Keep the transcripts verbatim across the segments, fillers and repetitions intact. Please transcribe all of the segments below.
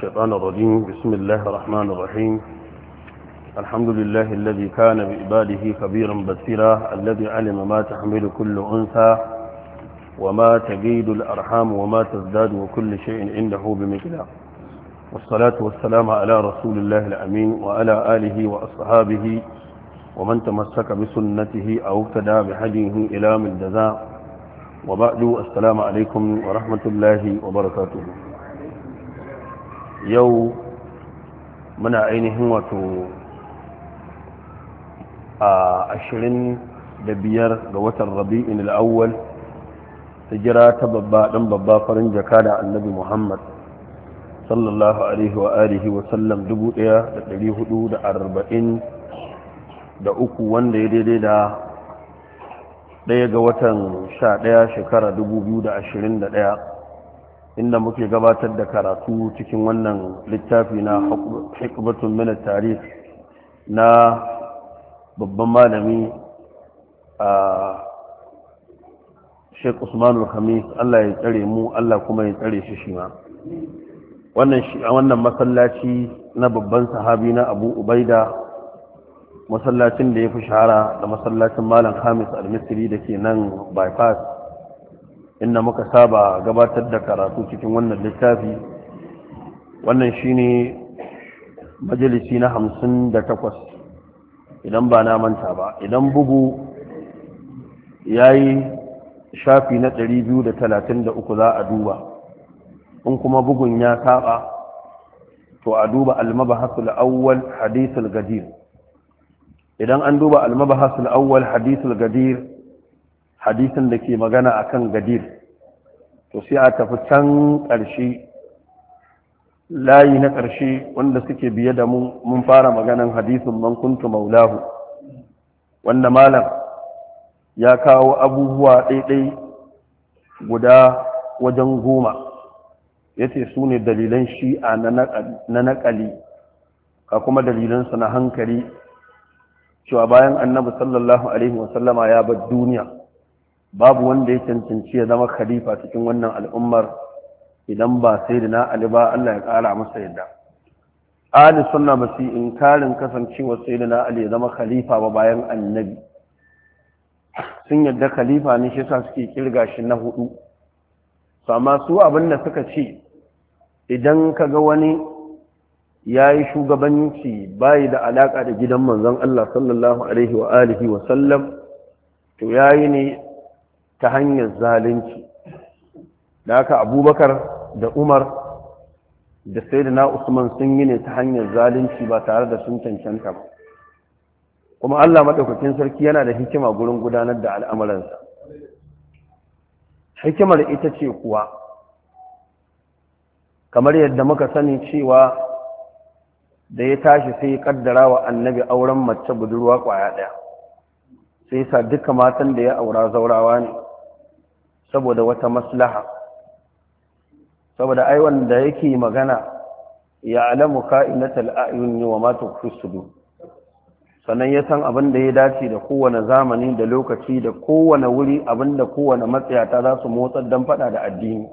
الشيطان الرجيم. بسم الله الرحمن الرحيم. الحمد لله الذي كان بإباده خبيرا بصيرا، الذي علم ما تحمل كل أنثى وما تجيد الأرحام وما تزداد وكل شيء عنده بمقدار. والصلاة والسلام على رسول الله الأمين وعلى آله وأصحابه ومن تمسك بسنته أو اقتدى بهديه إلى من جزاء. وبعد، السلام عليكم ورحمة الله وبركاته. يوم من عينهم وتو عشرين دبير قوة الربيع الأول hijira ta babba dan babba farin jaka da annabi Muhammad sallallahu alaihi wa alihi wa sallam dubu ɗaya da ɗari hudu da arba'in da uku, wanda ya daidai da ɗaya ga watan sha ɗaya shekara dubu biyu da ashirin da ɗaya, inda muke gabatar da karatu cikin wannan littafi na hikmatun min at-tarikh na babban malami a Sheikh Usman al-Khamis. Allah ya tsare mu, Allah kuma ya tsare shi shi ma. Wannan shi a wannan masallaci na babban sahabi na Abu Ubaida, masallacin da ya fi shahara da masallacin Malam Khamis al-Misri da ke nan bypass, inda muka saba gabatar da karatu cikin wannan littafi. Wannan shine majalisi na hamsin da takwas idan ba na manta ba. Idan bugu yayi shafi na ɗari biyu da talatin da uku za a duba, in kuma bugun ya saba to a duba al-mabahasul awwal hadithul gadir. Idan an duba al-mabahasul awwal hadithul gadir, hadisin da ke magana akan gadir, to sai a tafi can ƙarshe, layi na ƙarshe wanda suke biye da mu mun fara maganan hadisin man kuntu maulahu, wanda malam ya kawo abubuwa ɗaiɗai guda wajen goma, ya ce su ne dalilan shi'a na naƙali ka kuma dalilansu na hankali, cewa bayan annabi sallallahu alaihi wasallama ya bar duniya babu wanda ya cancanci ya zama khalifa cikin wannan al'ummar idan ba sai da na Ali ba, Allah ya ƙara masa yadda. Ahli sunna ba su inkarin kasancewa sai da na Ali ya zama khalifa ba bayan annabi, sun yadda khalifa ne, shi sa suke kirga shi na hudu. Amma su abin da suka ce, idan ka ga wani ya yi shugabanci bayi da alaƙa da gidan manzon Allah sallallahu alaihi wa alihi wa sallam, to ya yi ne ta hanyar zalunci. Da haka Abubakar da Umar da Sayyidina Usman sun yi ne ta hanyar zalunci ba tare da sun cancanta ba. Kuma Allah maɗaukakin sarki yana da hikima gurin gudanar da al'amuransa. Hikimar ita ce kuwa, kamar yadda muka sani cewa da ya tashi sai ya ƙaddara wa annabi auren mace budurwa ƙwaya ɗaya, sai sa duka matan da ya aura zaurawa ne saboda wata maslaha, saboda ai wanda yake magana ya alamu ka'inatal a'yun wa ma tukfi sudur, sannan ya san abin da ya dace da kowane zamani da lokaci da kowane wuri, abin da kowane matsayata za su motsar don fada da addini.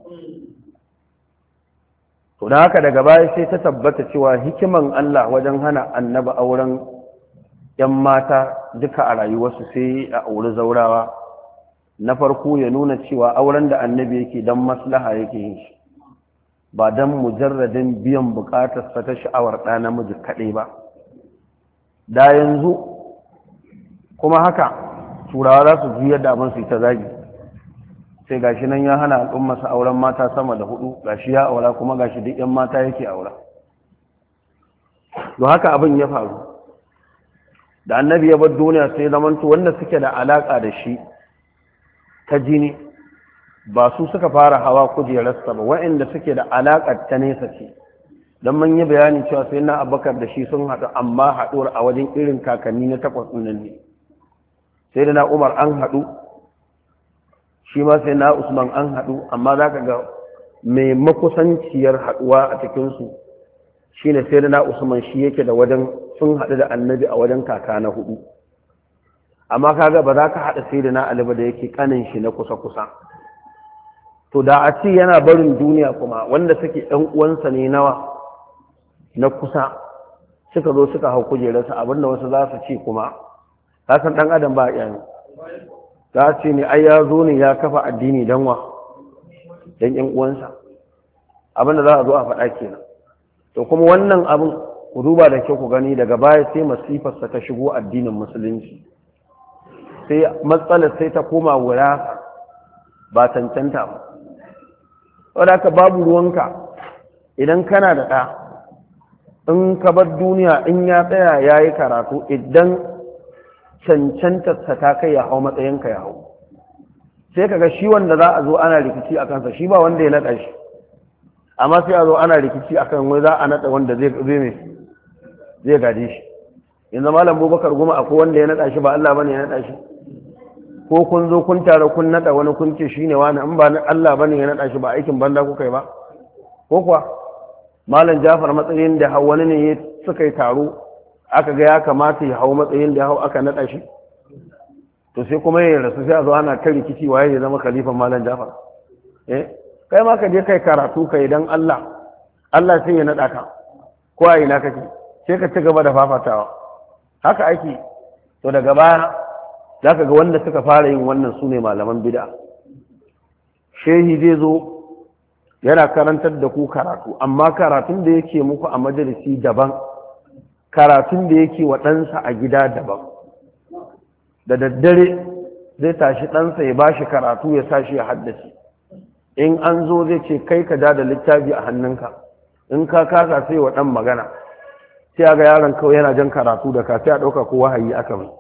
To da haka daga baya sai ta tabbata cewa hikiman Allah wajen hana annaba auren ‘yan mata duka a rayuwarsu sai a auri zaurawa, na farko ya nuna cewa auren da annabi yake don maslaha yake yin shi, ba don mujarradin biyan bukatarsa ta sha'awar ɗa namiji kaɗai ba. Da yanzu kuma haka turawa za su juyar da abin su ta zagi, sai gashi nan ya hana al'ummarsa auren mata sama da hudu, gashi ya aura kuma gashi duk yan mata yake aura. Don haka abin ya faru da annabi ya bar duniya, sai zamanto wanda suke da alaka da shi ta jini ba su suka fara hawa kujerarsa ba, wa'inda suke da alaka ta nesa ce. don mun yi bayani cewa sai na Abubakar da shi sun haɗu, amma haɗuwar a wajen irin kakanni na takwas ɗin ne. Sai da na Umar an haɗu, shi ma sai na Usman an haɗu, amma za ka ga mai makusanciyar haɗuwa a cikinsu shi ne sai da na Usman, shi yake da wajen sun haɗu da annabi a wajen kaka na hudu. Amma kaga ba za ka haɗa sai da na Ali ba da yake ƙanin shi na kusa-kusa. To da a ce yana barin duniya kuma wanda suke ɗan uwansa ne nawa na kusa suka zo suka hau kujerarsa, abinda wasu za su ce kuma ka san dan adam ba yani za ce ne ai ya zo ne ya kafa addini dan wa dan ƴan uwansa, abinda za a zo a faɗa kenan. to kuma wannan abin ku duba da kyau ku gani, daga baya sai masifarsa ta shigo addinin musulunci, sai matsalar sai ta koma wura ba cancanta ba. wadda ka babu ruwanka idan kana da ɗa, in ka bar duniya in ya tsaya ya yi karatu, idan cancantarsa ta kai ya hau matsayinka ya hau, sai kaga shi wanda za a zo ana rikici a kansa shi ba wanda ya naɗa shi, amma sai a zo ana rikici a kan wai za a naɗa wanda zai zai gaje shi. yanzu malam Bubakar Guma akwai wanda ya naɗa shi ba Allah bane ya naɗa shi, ko kun zo kun tare kun naɗa wani kun ce shine wani, in ba Allah bane ya naɗa shi ba aikin banda kuka yi ba, ko kuwa malam Jafar matsayin da hau wani ne suka yi taro aka ga ya kamata ya hau matsayin da hau aka naɗa shi, to sai kuma ya rasu sai a zo ana ta rikici waye ya zama khalifan malam Jafar. eh kai ma ka je kai karatu kai dan Allah, Allah sai ya naɗa ka ko a ina kake, sai ka ci gaba da fafatawa haka ake. to daga baya za ka ga wanda suka fara yin wannan su ne malaman bid'a. shehi zai zo yana karantar da ku karatu, amma karatun da yake muku a majalisi daban, karatun da yake wa ɗansa a gida daban. da daddare zai tashi ɗansa ya bashi karatu ya sa shi ya haddace, in an zo zai ce kai ka da littafi a hannunka, in ka kasa sai wa ɗan magana, sai a ga yaron kawai yana jan karatu da ka sai a ɗauka ko wahayi aka mai,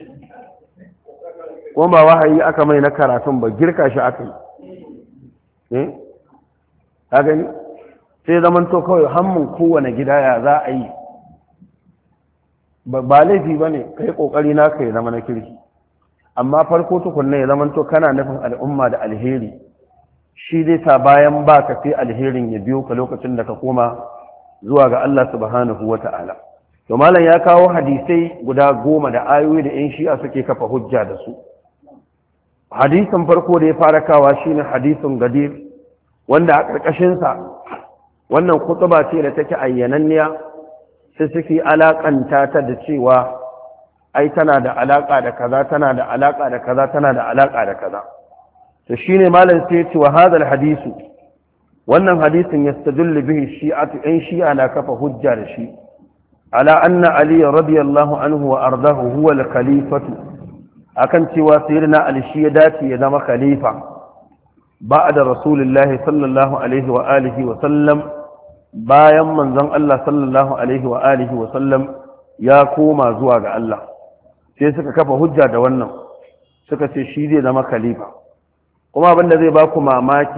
kuma ba wahayi aka mai na karatun ba, girka shi aka yi. ka gani sai zaman to kawai hammun kowane gida ya za a yi, ba laifi ba ne kai kokari na ka ya zama na kirki, amma farko tukunna ya zaman to kana nufin al'umma da alheri, shi zai sa bayan ba ka sai alherin ya biyo ka lokacin da ka koma zuwa ga Allah subhanahu wa ta'ala. to malam ya kawo hadisai guda goma da ayoyi da yan shi'a suke kafa hujja da su. hadisin farko da ya fara kawa shine hadisin gadir, wanda a ƙarƙashinsa wannan kutuba ce da take ayyananniya, sai suke alaƙanta ta da cewa ai tana da alaƙa da kaza tana da alaƙa da kaza tana da alaƙa da kaza. to shine malam sai ya ce wa hadal hadisu, wannan hadisin yastadullu bihi shi'atu, in shi'a na kafa hujja da shi ala anna ali radiyallahu anhu wa ardahu huwa al-khalifatu, akan cewa sayyidina ali shi ya dace ya zama khalifa بعد رسول الله صلى الله عليه وآله وسلم bayan manzon Allah sallallahu alaihi wa alihi wa sallam ya koma zuwa ga Allah, sai suka kafa hujja da wannan, suka ce shi zai zama khalifa. kuma abin da zai ba ku mamaki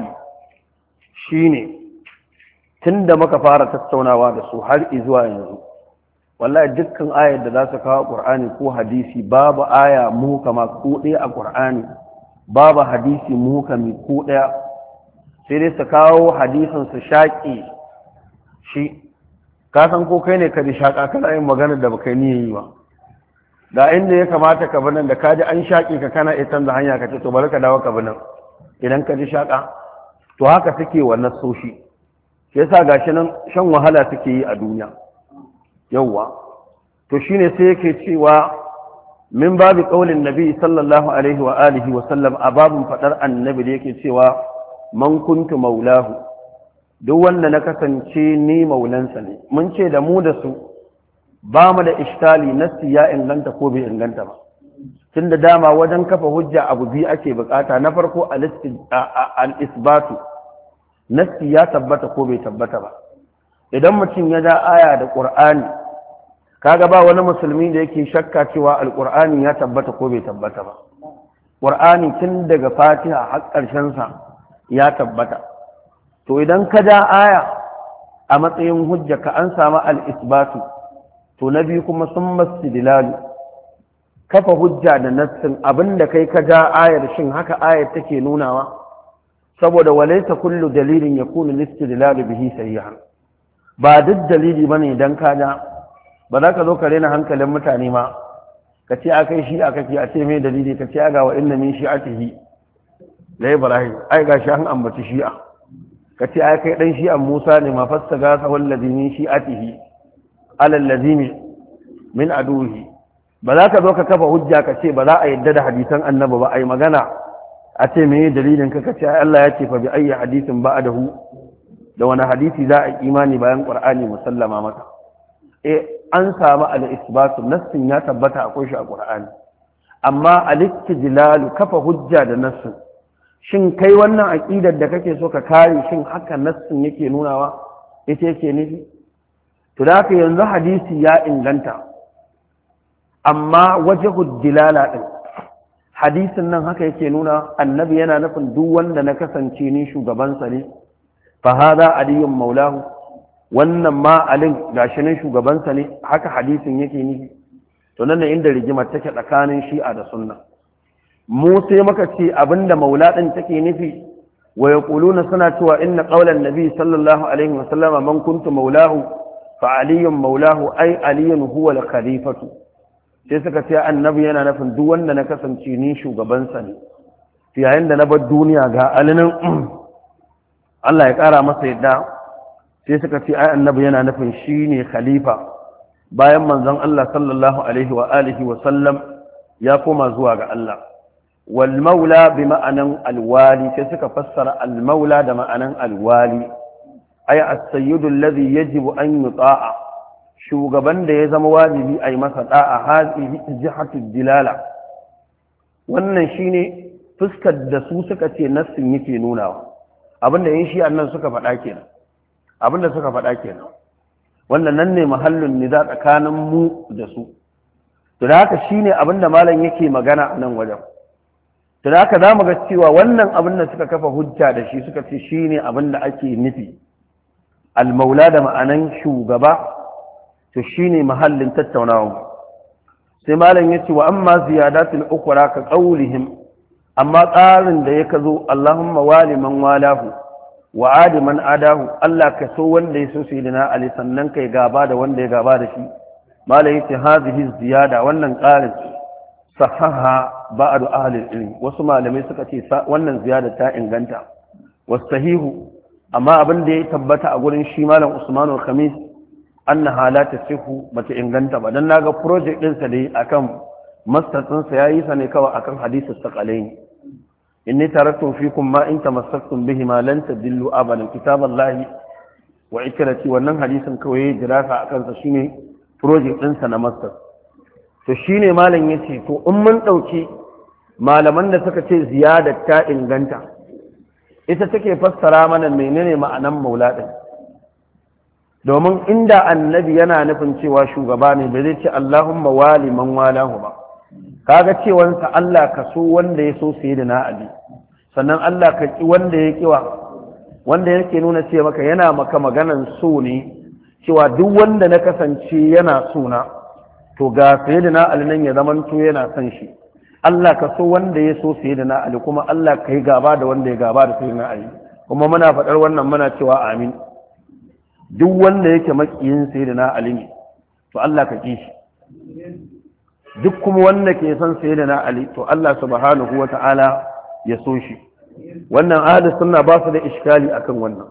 shine tunda muka fara tattaunawa da su har zuwa yanzu, wallahi dukkan ayar da za su kawo Qur'ani ko hadisi, babu aya mu kama ko ɗaya a Qur'ani, babu hadisi muhkami ko ɗaya, sai dai su kawo hadisin su shaƙi shi. ka san ko kai ne ka ji shaƙa kana yin magana da baka ni yi ba, da inda ya kamata ka bi nan da ka ji an shaƙi ka kana iya canza hanya ka ce to bari ka dawo ka bi nan idan ka ji shaƙa. to haka suke wannan soshi, sai yasa gashi nan shan wahala suke yi a duniya. yawwa to shine sai yake cewa min babu qaulin nabi sallallahu alaihi wa alihi wa sallam, a babun fadar annabi da yake cewa man kuntu maulahu, duk wanda na kasance ni maulansa ne. mun ce da mu da su ba mu da ishtali, nasi ya inganta ko bai inganta ba, tunda dama wajen kafa hujja abu biyu ake bukata. na farko al-isbatu, nasi ya tabbata ko bai tabbata ba. idan mutum ya da aya da qur'ani, kaga ba wani musulmi da yake shakka cewa alqur'ani ya tabbata ko bai tabbata ba. qur'ani tun daga fatiha har ƙarshen sa ya tabbata. to idan ka da aya a matsayin hujja ka an samu al-isbatu, to na biyu kuma sun masdilalu, kafa hujja da nassin abinda kai ka da ayar shin haka ayar take nunawa, saboda walaysa kullu dalilin yakunu listidlalu bihi sahihan. ba duk dalili bane idan ka da, ba za ka zo ka rena hankalin mutane ma ka ce a kai shi a kake, a ce mai dalili ka ce ga wa inna min shi'atihi la ibrahim, ai ga shi an ambaci shi'a, ka ce ai kai dan shi'an Musa ne ma fastaga sa wallazi min shi'atihi ala allazi min aduhi ba za ka zo ka kafa hujja ka ce ba za a yadda da hadisan annabi ba ai magana a ce me dalilin ka kace Allah ya ce fa bi ayyi hadisin ba'dahu da wani hadisi za a imani bayan qur'ani musallama maka eh an samu al-isbatu nassin ya tabbata akwai shi a qur'ani amma al-istidlal kafa hujja da nassin shin kai wannan aqidar da kake so ka kare shin haka nassin yake nunawa ita yake nufi to da haka yanzu hadisi ya inganta amma wajhu dilala din hadisin nan haka yake nuna annabi yana nufin duk wanda na kasance ni shugaban sa ne fa hada aliyun maulahu wannan ma alin gashi nan shugaban sa ne haka hadisin yake nufi to nan ne inda rigimar take tsakanin shi'a da sunna mu sai muka ce abinda maula din take nufi wa yaquluna suna cewa inna qawlan nabi sallallahu alaihi wasallam man kuntu maulahu fa aliyun maulahu ay aliyun huwa al-khalifatu sai suka ce annabi yana nufin duk wanda na kasance ni shugaban sa ne yayin da na bar duniya ga alinin Allah ya kara masa yadda sai suka ce ai annabi yana nufin shine khalifa bayan manzon Allah sallallahu alaihi wa alihi wa sallam ya koma zuwa ga Allah wal maula bi ma'anan alwali sai suka fassara al maula da ma'anan alwali ay as-sayyidu alladhi yajibu an yuta'a shugaban da ya zama wajibi ai masa da'a hadhihi jihatu dilala wannan shine fuskar da su suka ce nassin yake nunawa abinda yin shi annan suka faɗa kenan abinda suka faɗa kenan wannan nan ne mahallin niza tsakanin mu da su to da haka shine abinda malam yake magana a nan wajen to da haka zamu ga cewa wannan abin da suka kafa hujja da shi suka ce shine abinda ake nufi al-maula da ma'anan shugaba to shine mahallin tattaunawa sai malam yace wa amma ziyadatul ukra ka qawlihim amma tsarin da yake zo Allahumma wali man walahu wa adi man adahu Allah ka so wanda ya so sayyidina Ali sannan kai gaba da wanda ya gaba da shi malai yace hadhihi ziyada wannan qarin sahaha ba'd ahli ilm wasu malamai suka ce wannan ziyada ta inganta wasahihu amma abin da ya tabbata a gurin shi malam Usman al-Khamis annaha la tasihu bata inganta ba dan naga project din sa dai akan mastatsin sa yayi sa ne kawai akan hadisi saqalain inni taraktu fikum ma in tamassaktum bihi ma lan tadillu abadan kitaballahi wa ikrati wannan hadisin kawai dirasa akan sa shine project din sa na master to shine malam yace to in mun dauki malaman da suka ce ziyada ta inganta ita take fassara mana menene ma'anan maula din domin inda annabi yana nufin cewa shugaba ne bai zai ce Allahumma wali man walahu ba kaga cewansa Allah ka so wanda ya so sayyidina Ali sannan Allah ka ki wanda ya kiwa wanda yake nuna cewa maka yana maka maganan so ne cewa duk wanda na kasance yana so na to ga sayyidina Ali nan ya zaman to yana son shi Allah ka so wanda ya so sayyidina Ali kuma Allah ka yi gaba da wanda ya gaba da sayyidina Ali kuma muna faɗar wannan muna cewa amin duk wanda yake makiyin sayyidina Ali ne to Allah ka ki shi duk kuma wanda ke son sayyidina Ali to Allah subhanahu wata'ala ya so shi wannan ahlus sunna ba su da iskali akan wannan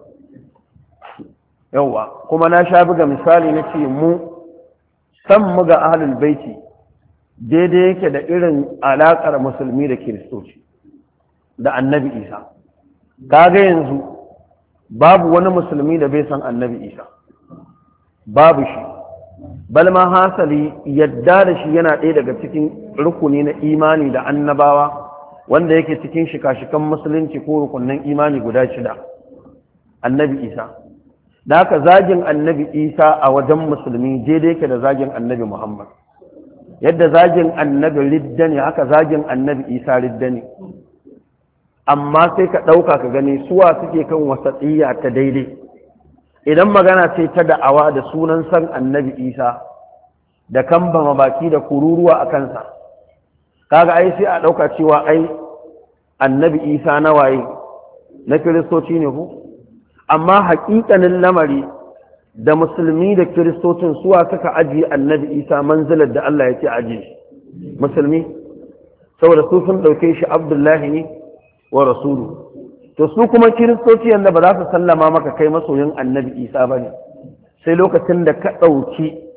yawa kuma na sha buga misali na ce mu san mu ga ahlul baiti daidai yake da irin alakar musulmi da kiristoci da annabi Isa kaga yanzu babu wani musulmi da bai san annabi Isa babu shi bal ma hasali yadda da shi yana ɗaya daga cikin rukuni na imani da annabawa wanda yake cikin shika-shikan musulunci ko rukunin imani guda shida annabi Isa da haka zagin annabi Isa a wajen musulmi daidai yake da zagin annabi Muhammad yadda zagin annabi ridda ne haka zagin annabi Isa ridda ne amma sai ka ɗauka ka gani suwa suke kan wasaɗiyya ta daidai idan magana ce ta da'awa da sunan san annabi Isa da kambama baki da kururuwa a kansa kaga ai sai a ɗauka cewa ai annabi Isa na waye na kiristoci ne ku amma haƙiƙanin lamari da musulmi da kiristocin suwa suka ajiye annabi Isa manzilar da Allah ya ce ajiye musulmi saboda su sun ɗauke shi abdullahi ne wa rasulu to su kuma kiristoci yanda ba za su sallama maka kai masoyin annabi Isa ba ne sai lokacin da ka ɗauki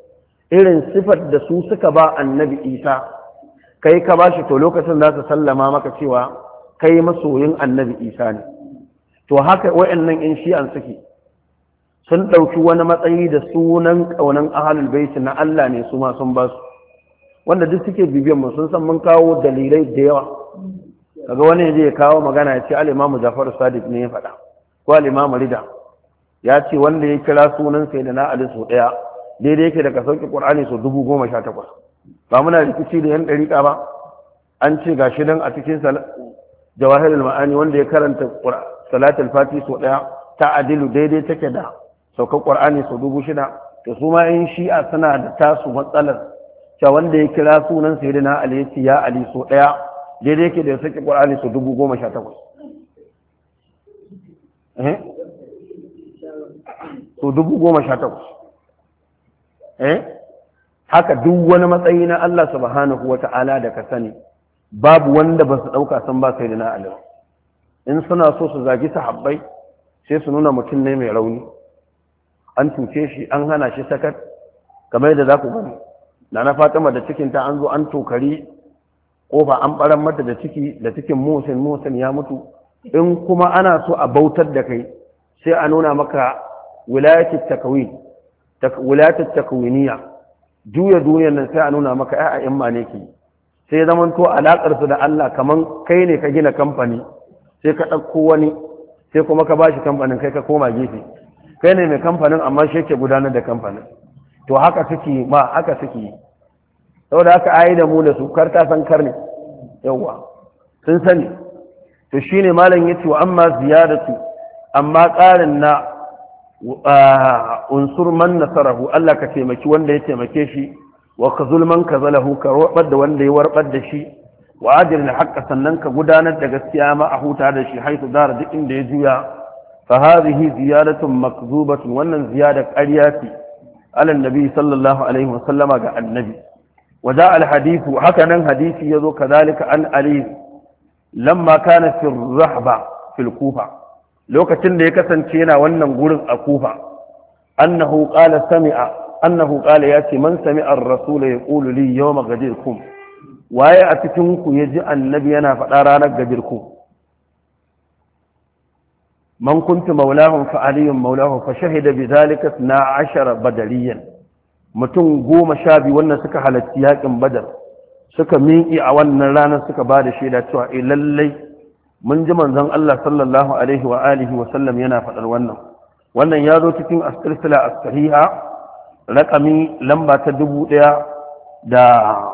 irin sifar da su suka ba annabi isa kai ka ba shi, to lokacin za su sallama maka cewa kai masoyin annabi isa ne. to haka wayannan in shi'an suke sun ɗauki wani matsayi da sunan ƙaunan ahalul baiti na Allah ne su ma sun ba su, wanda duk suke bibiyan mu sun san mun kawo dalilai da yawa. kaga wani ya je ya kawo magana ya ce al-Imam Ja'far Sadiq ne ya faɗa, ko al-Imam Rida ya ce wanda ya kira sunan Sayyidina Ali so ɗaya daidai yake da ka sauke Qur'ani so dubu goma sha takwas. ba muna rikici da yan ɗariƙa ba, an ce gashi nan a cikin Jawahirul Ma'ani wanda ya karanta Salatul Fati so ɗaya ta adilu daidai take da saukar Qur'ani so dubu shida. to su ma yin shi'a suna da tasu matsalar cewa wanda ya kira sunan Sayyidina Ali ya ce ya Ali so ɗaya daidai yake da sauke Qur'ani so dubu goma sha takwas. eh so dubu goma sha takwas. eh haka duk wani matsayi na Allah subhanahu wata'ala da ka sani babu wanda ba su ɗauka sun ba Sayyidina Ali. in suna so su zagi sahabbai sai su nuna mutum ne mai rauni, an tuce shi, an hana shi sakat, kamar yadda za ku gani na na Fatima da cikinta an zo an tokari kofa an baran mata da ciki da cikin Musin Musin ya mutu. in kuma ana so a bautar da kai sai a nuna maka wilayatul takwin wilayatul takwiniya, juya duniyar nan sai a nuna maka ai a imma ne ke, sai zaman to alakar su da Allah kaman kai ne ka gina kamfani sai ka ɗauko wani sai kuma ka bashi kamfanin kai ka koma gefe, kai ne mai kamfanin amma shi ke gudanar da kamfanin. to haka suke ma haka suke saboda haka ayi da mu da su kar ta san kar ne yawa sun sani. to shine malam yace wa amma ziyadatu amma ƙarin na unsur man nasarahu, Allah ka taimaki wanda ya taimake shi, wa khazul man kazalahu, ka warbar da wanda ya warbar da shi, wa ajril haqq sannan ka gudanar da gaskiya ma a huta da shi haitu dara duk inda ya juya. fa hadhihi ziyadatun makzubatun, wannan ziyada ƙarya ce ala nabi sallallahu alaihi wasallama ga annabi. wa da al hadithu haka nan hadisi yazo kadalika an ali lamma kana fi rahba fil kufa, lokacin da ya kasance yana wannan gurin a kufa, annahu qala sami'a annahu qala yati man sami'a ar-rasul yaqulu li yawma ghadirkum, waye a cikin ku yaji annabi yana faɗa ranar gadirku, man kuntu maulahum fa aliyun maulahu fa shahida bidhalika na ashara badariyan, mutum goma sha biyu wannan suka halarci yakin badar suka miƙi a wannan ranar suka ba da shaida cewa eh lallai mun ji manzon Allah sallallahu alaihi wa alihi wa sallam yana faɗar wannan. wannan ya zo cikin as-silsila as-sahiha raqami lamba ta dubu ɗaya da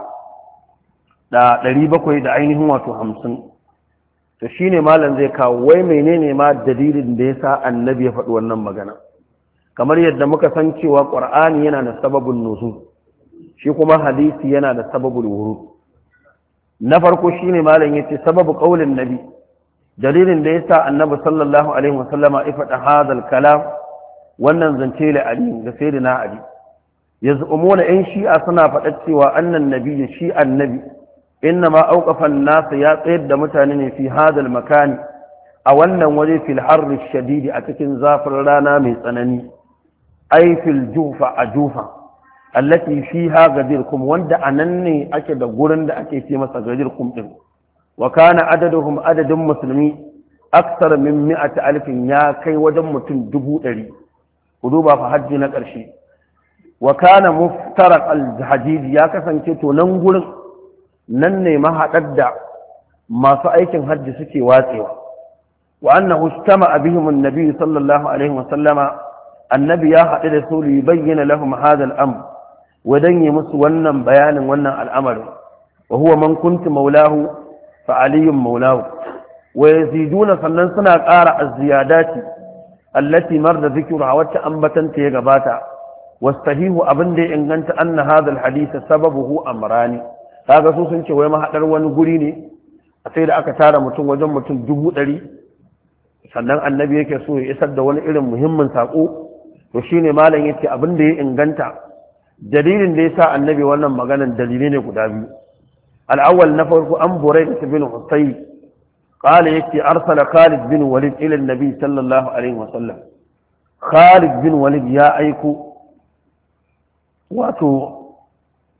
da ɗari bakwai da ainihin wato hamsin. to shine malam zai kawo wai menene ma dalilin da yasa annabi ya faɗi wannan magana, kamar yadda muka san cewa qur'ani yana da sababun nuzul, shi kuma hadisi yana da sababul wurud. na farko shine malam yace sababu qaulin nabi, dalilin da yasa annabi sallallahu alaihi wasallama ya faɗa hadal kalam, wannan zance la ali da sayyidina ali, yaz'umuna in shi'a suna faɗa cewa annan nabiyyi shi annabi innama auqafa an-nas ya tsayar da mutane ne fi hadal makani a wannan waje fil harri shadidi a cikin zafin rana mai tsanani, ai fil jufa a jufa allati fiha gadirkum, wanda anan ne ake da gurin da ake ce masa gadirkum din. wa kana adaduhum adadin musulmi aksar min mi'ati alfin, ya kai wajen mutum dubu ɗari. ku duba fa hajji na ƙarshe. wa kana muftarak al-hajiji, ya kasance to nan gurin nan ne mahaɗar da masu aikin hajji suke watsewa. wa annahu istama'a bihim an-nabi sallallahu alaihi wa sallama, annabi ya haɗu da su li bayyana lahum hadha al-amr, wadan yi musu wannan bayanin wannan al'amarin. wa huwa man kuntu maulahu fa aliyun maulahu, wa yaziduna sannan suna ƙara az-ziyadati allati marda dhikruha, wacce ambatanta ya gabata. wastahihu abin da ya inganta anna hadha al-hadith sababuhu amrani, kaga su sun ce wai mahadar wani guri ne sai da aka tara mutum wajen mutum dubu ɗari, sannan annabi yake so ya isar da wani irin muhimmin sako. to shine malam yace abin da ya inganta dalilin da yasa annabi wannan maganan dalilai ne guda biyu. al-awwal na farko an burayda bin husayb qala yace arsala khalid bin walid ila an-nabi sallallahu alaihi wasallam, khalid bin walid ya aiko wato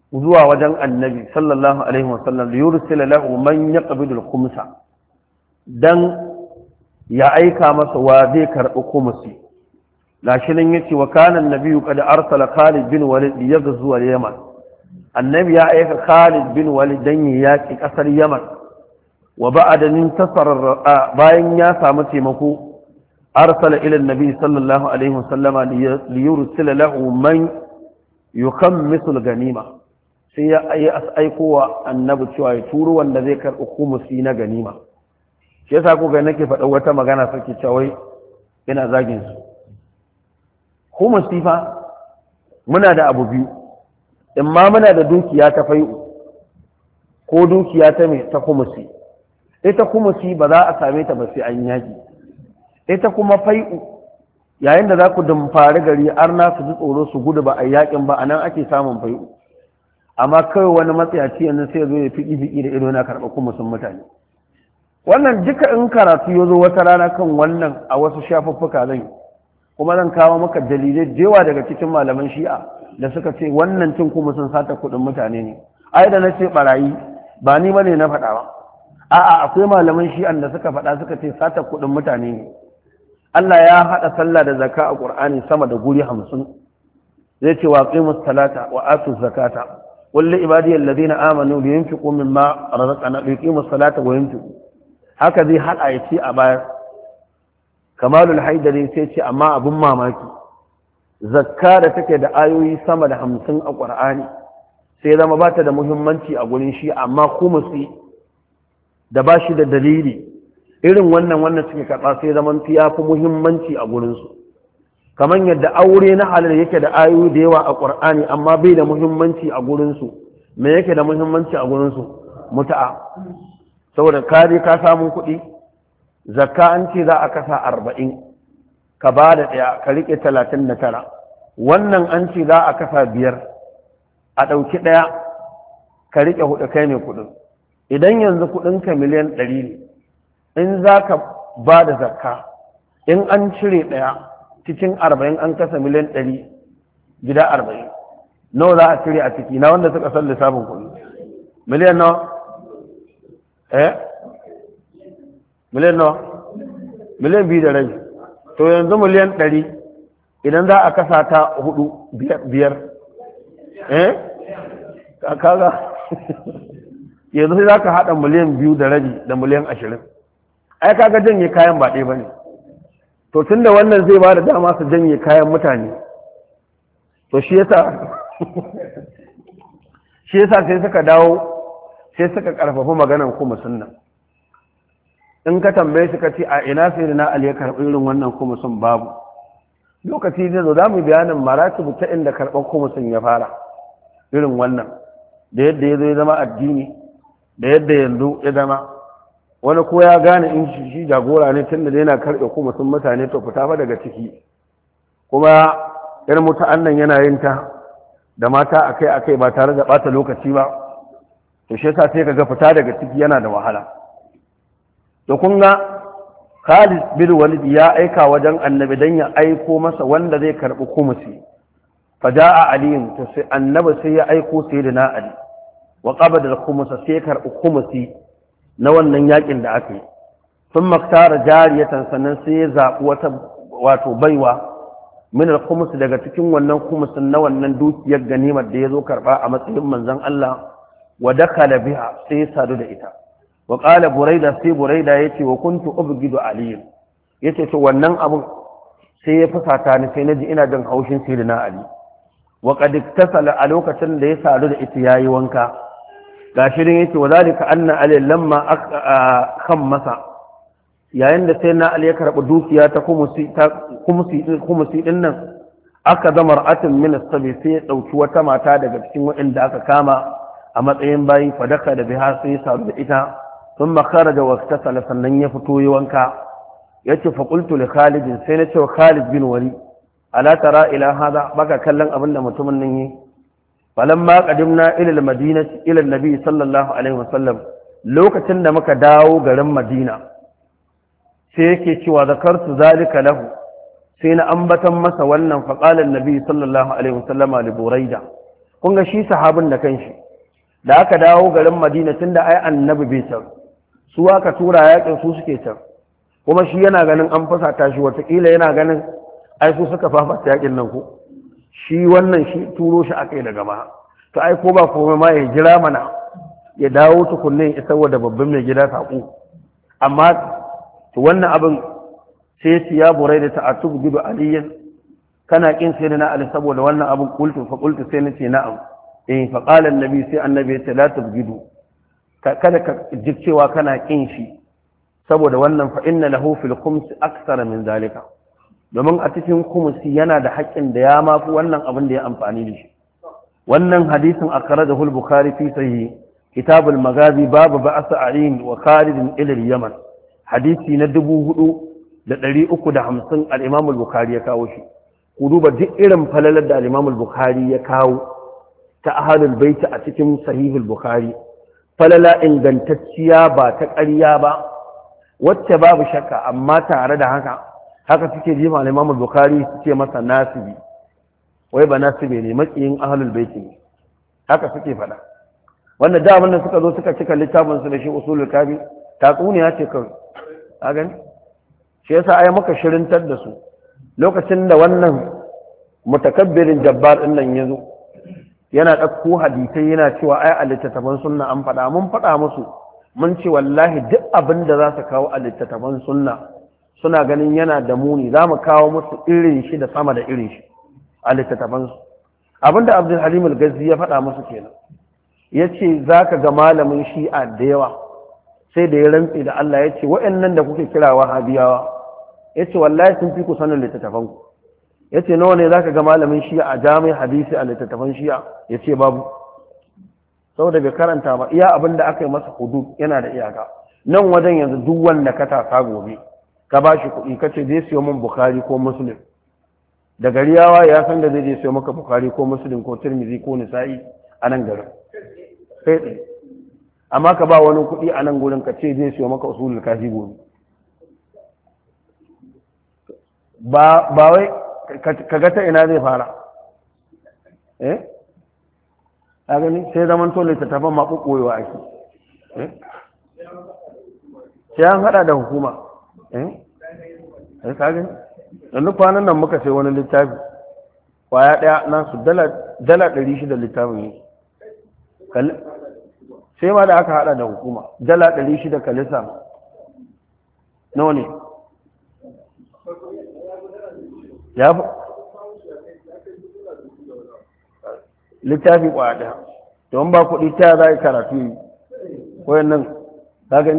zuwa wajen annabi sallallahu alaihi wasallam da yursila lahu man yaqbidu al-khumsa dan ya aika masa wa zai karbi khumsi gashi nan yace wa kana annabi qad arsala Khalid bin Walid yaghzu al-Yaman annabi ya aika Khalid bin Walid dan ya yaki kasar Yaman wa ba'da min tasarra bayan ya samu taimako arsala ila annabi sallallahu alaihi wasallama li yursila lahu man yukammisu al-ganima sai ya aiko wa annabi cewa ya turo wanda zai karɓi kumusi na ganima shi yasa ko ga nake faɗa wata magana sake cewa ina zagin su kumusi fa muna da abu biyu in ma muna da dukiya ta fai'u ko dukiya ta mai ta kumusi ita kumusi ba za a same ta ba sai an yaki ita kuma fai'u yayin da za ku dumfari gari arna su ji tsoro su gudu ba a yakin ba anan ake samun fai'u amma kawai wani matsayaci yanzu sai zo ya fiƙi fiƙi da ido na karɓa kuma sun mutane wannan duka in karatu ya zo wata rana kan wannan a wasu shafuffuka zan kuma zan kawo maka dalilai jewa daga cikin malaman shi'a da suka ce wannan cin kuma sun sata kuɗin mutane ne ai da na ce barayi ba ni bane na faɗa ba a'a akwai malaman shi'an da suka faɗa suka ce sata kuɗin mutane ne Allah ya haɗa sallah da zakka a Qur'ani sama da guri hamsin zai ce wa qimus salata wa atu zakata قل لعبادي الذين آمنوا لينفقوا مما رزقنا ليقيموا الصلاة وينفقوا هكذا حال آيتي أبا كمال الحيدري سيتي أما أبو ماماكي زكاة تكي دا آيوي سما دا همسن القرآن سيدا مباتا دا مهمانتي أقولين شيء أما خمسي دا باشي دا دليلي irin wannan wannan suke karɓa sai zaman ya fi muhimmanci a gurinsu kamar yadda aure na halal yake da ayoyi da yawa a ƙur'ani amma bai da muhimmanci a gurinsu me yake da muhimmanci a gurinsu muta'a saboda ka je ka samu kuɗi zakka an ce za a kasa arba'in ka ba da ɗaya ka riƙe talatin da tara wannan an ce za a kasa biyar a ɗauki ɗaya ka riƙe huɗu kai ne kuɗin idan yanzu kuɗinka miliyan ɗari ne in za ka ba da zakka in an cire ɗaya cikin arba'in an kasa miliyan ɗari gida arba'in nawa za a cire a ciki na wanda suka san lissafin kuɗi miliyan nawa eh miliyan nawa miliyan biyu da rabi to yanzu miliyan ɗari idan za a kasa ta hudu biyar eh kaga yanzu za ka haɗa miliyan biyu da rabi da miliyan ashirin ai kaga janye kayan ba ɗaya ba ne to tun da wannan zai ba da dama su janye kayan mutane to shi yasa shi yasa sai suka dawo sai suka karfafa maganan kuma sunna in ka tambaye suka ce a ina sai na Ali ya karɓi irin wannan kuma sun babu lokaci ne zo zamu bayanin maratibu ta inda karɓar kuma sun ya fara irin wannan da yadda ya zo ya zama addini da yadda yanzu ya zama wani ko ya gane in shi jagora ne tun da yana karɓe kuma sun mutane to fita fa daga ciki kuma irin mutu'an nan yana yin ta da mata akai akai ba tare da bata lokaci ba to shi yasa sai kaga fita daga ciki yana da wahala to kun ga Khalid bin Walid ya aika wajen Annabi dan ya aiko masa wanda zai karbi kumusi faja'a Ali to sai Annabi sai ya aiko sayyidina Ali wa qabada al-khumsa sai karbi kumusi na wannan yakin da aka yi sun maktara jariyatan sannan sai ya zaɓi wata wato baiwa min al-khumus daga cikin wannan khumusin na wannan dukiyar ganimar da ya zo karɓa a matsayin manzon Allah wa dakala biha sai ya sadu da ita wa qala buraida sai buraida yace wa kuntu ubgidu ali yace to wannan abun sai ya fusata ni sai naji ina jin haushin sayyidina ali wa qad iktasala a lokacin da ya sadu da ita yayi wanka gashi ne yake wa zalika anna ali lamma khammasa yayin da sai na ali ya karbi dukiya ta kumusi ta kumusi kumusi din nan aka zama ra'atin min as-sabi sai ya dauki wata mata daga cikin waɗanda aka kama a matsayin bayi fadaka da biha sai ya saru da ita thumma kharaja wa iktasala sannan ya fito yi wanka yace fa qultu li Khalid sai na ce wa Khalid bin Walid ala tara ila hada baka kallon abin da mutumin nan yi falamma qadimna ila al-madinati ila an-nabi sallallahu alaihi wasallam lokacin da muka dawo garin Madina sai yake cewa zakartu zalika lahu sai na ambatan masa wannan fa qala an-nabi sallallahu alaihi wasallam li Buraida kun ga shi sahabin da kanshi da aka dawo garin Madina tunda ai annabi bai can su aka tura yakin su suke can kuma shi yana ganin an fasata shi watakila yana ganin ai su suka fafata yakin nan ko shi wannan shi turo shi akai daga ba to ai ko ba komai ma ya jira mana ya dawo tukunne ya saboda babban mai gida saƙo amma to wannan abin sai ya burai da ta'atub gidu aliyan kana kin sai da na ali saboda wannan abin qultu fa qultu sai nace na'am eh fa qala annabi sai annabi ya ce la tubgidu kada ka jikcewa kana kin shi saboda wannan fa inna lahu fil khums akthara min zalika domin a cikin khumsi yana da haƙƙin da ya mafi wannan abin da ya amfani da shi wannan hadisin akhrajahu al-bukhari fi sahih kitab al-maghazi bab ba'as arin wa khalid ila al-yaman hadisi na dubu hudu da ɗari uku da hamsin al-imam al-bukhari ya kawo shi ku duba duk irin falalar da al-imam al-bukhari ya kawo ta ahlul bait a cikin sahih al-bukhari falala ingantacciya ba ta ƙarya ba wacce babu shakka amma tare da haka haka suke ji ma al-imam al-bukhari su ce masa nasibi wai ba nasibi ne makiyin ahlul bait ne haka suke faɗa wanda da abin da suka zo suka cika littafin su da shi usulul kafi tatsuniya ce kawai a gani shi yasa ai maka shirintar da su lokacin da wannan mutakabbirin jabbar din nan yazo yana ɗauko hadisai yana cewa ai a littattafan sunna an faɗa mun faɗa musu mun ce wallahi duk abin da za su kawo a littattafan sunna suna ganin yana da muni za mu kawo musu irin shi da sama da irin shi a littattafan su abinda Abdul Halim al-Ghazi ya faɗa musu kenan yace zaka ga malamin shi'a da yawa sai da ya rantsi da Allah ya ce waɗannan da kuke kira wahabiyawa ya ce wallahi sun fi ku sanin littattafanku ya ce nawa ne za ka ga malamin shi'a a jami'in hadisi a littattafan shi'a ya ce babu saboda bai karanta ba iya abin da aka yi masa hudu yana da iyaka nan wajen yanzu duk wanda ka tasa gobe ka ba shi kuɗi ka ce zai siyo min bukhari ko muslim da gari yawa ya san da zai je siyo maka bukhari ko muslim ko tirmidhi ko nisa'i a nan garin kai tsaye amma ka ba wani kuɗi a nan gurin ka ce zai siyo maka usulul kafi gobe ba ba wai ka ga ta ina zai fara eh a gani sai zaman to littattafan ma kokoyewa ake eh sai an hada da hukuma eh eh ka gani dan kwanan nan muka sai wani littafi kwaya daya nasu dala dala ɗari shida littafin ne sai ma da aka hada da hukuma dala ɗari shida kalisa nawa ne ya fi littafi kwaya don ba kuɗi ta za a yi karatu yi wayan nan ta gani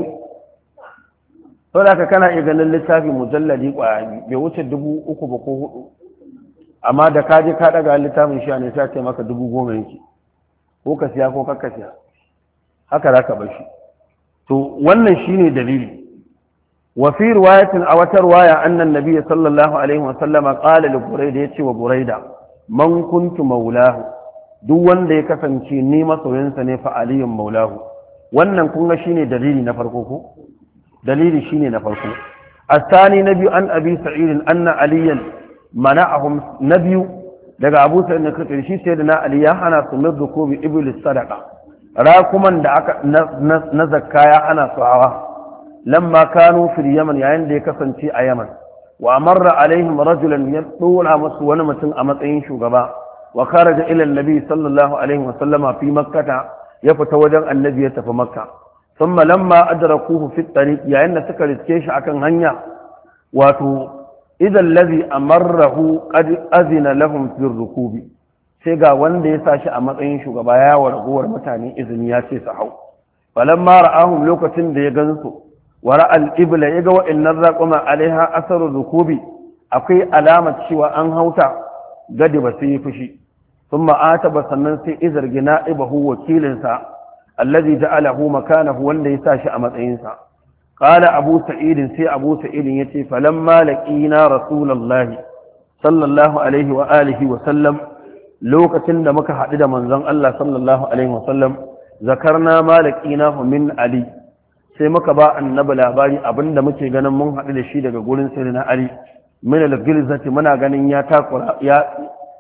sau da aka kana iya ganin littafi mujalladi kwaya bai wuce dubu uku ba ko hudu amma da kaje ka daga littafin shi ne sai ce maka dubu goma yake ko ka siya ko kakka siya haka za ka bar shi to wannan shine dalili wa fi riwayatin a wata riwaya annan nabiy sallallahu alaihi wa sallama qala li burayda yace wa burayda man kuntu maulahu duk wanda ya kasance ni masoyinsa ne fa aliyun maulahu wannan kun ga shine dalili na farko ko dalili shine na farko asani nabi an abi sa'id anna aliyan mana'ahum nabiyu daga abu sa'id ne kace shi sai da na ali ya hana su min rukubi iblis sadaqa rakuman da aka na zakka ya hana su hawa lamma kanu fil yaman yayin da ya kasance a yaman wa amarra alaihim rajulan yadula musu wani mutum a matsayin shugaba wa kharaja ila annabi sallallahu alaihi wa sallama fi makkah ya fita wajen annabi ya tafi makka thumma lamma adrakuhu fi tariq yayin da suka riske shi akan hanya wato idan ladhi amarrahu qad azina lahum fi rukubi sai ga wanda ya sashi a matsayin shugaba ya wa ragowar mutane izini ya ce su hau falamma ra'ahum lokacin da ya gansu wa ra'al ibla yaga wa'annan raquma alaiha asarul rukubi akwai alamar cewa an hauta gadi ba sai fushi thumma ataba sannan sai izargi na'ibahu wakilinsa alladhi ja'alahu makanahu wanda ya sashi a matsayin sa qala abu sa'id sai abu sa'id yace falamma laqina rasulullahi sallallahu alaihi wa alihi wa sallam lokacin da muka haɗu da manzon Allah sallallahu alaihi wa sallam zakarna ma laqina min ali sai muka ba annabi labari abinda muke ganin mun haɗu da shi daga gurin sayyidina ali min al-gilzati muna ganin ya takura ya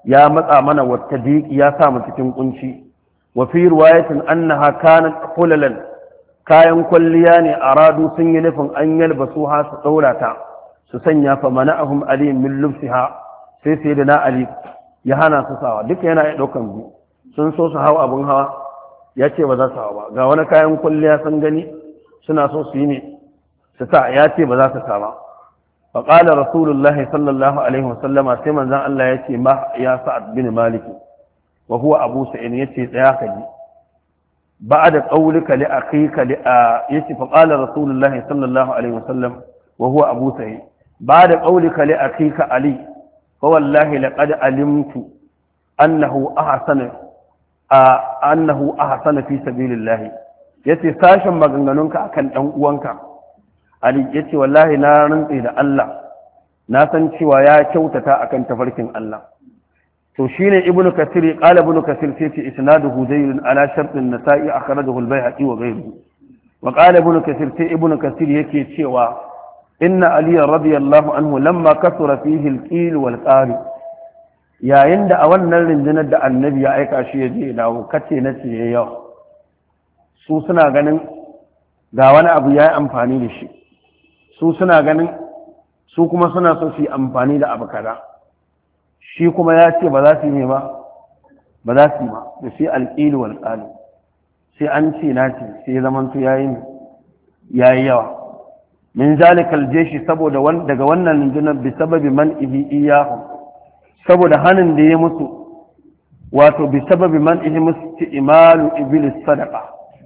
ya matsa mana wata diki ya sa mu cikin kunci wa fi riwayatin annaha kanat hulalan kayan kwalliya ne aradu sun yi nufin an yalbasu ha su daura ta su sanya fa mana'ahum ali min lubsiha sai sai da na ali ya hana su sawa duka yana daukan biyu sun so su hawa abun hawa ya ce ba za su hawa ba ga wani kayan kwalliya sun gani suna so su yi ne su sa ya ce ba za su sa ba fa qala rasulullahi sallallahu alaihi wasallama sai manzon Allah ya ce ma ya sa'ad bin malik wa huwa abu sa'id yace tsaya ka ji بعد قولك لأخيك يتي فقال رسول الله صلى الله عليه وسلم وهو أبو سعيد بعد قولك لأخيك علي فوالله لقد علمت أنه أحسن آه أنه أحسن في سبيل الله يتي ساشا مغنغنونك أكن أنقوانك علي يتي والله نارن إلى الله ناسن شوى كوتتا أكن تفركن الله to shine ibnu kasir qala ibnu kasir sai ce isnaduhu jayyid ala shart an-nasa'i akhrajahu al-bayhaqi wa ghayruhu wa qala ibnu kasir sai ibnu kasir yake cewa inna ali radiyallahu anhu lamma kasura fihi al-qil wal qari yayin da a wannan rindinar da annabi ya aika shi ya je dawo kace na ce yau su suna ganin ga wani abu yayi amfani da shi su suna ganin su kuma suna so su yi amfani da abu kaza shi kuma ya ce ba za su yi ba ba za su yi ba da shi alƙilu wal ƙalu sai an ce na ce sai zaman su yayi yayi yawa min zalikal jeshi saboda daga wannan rundunar bi sababi man ihi iyahu saboda hanin da ya musu wato bi sababi man ihi musu imalu iblis sadaqa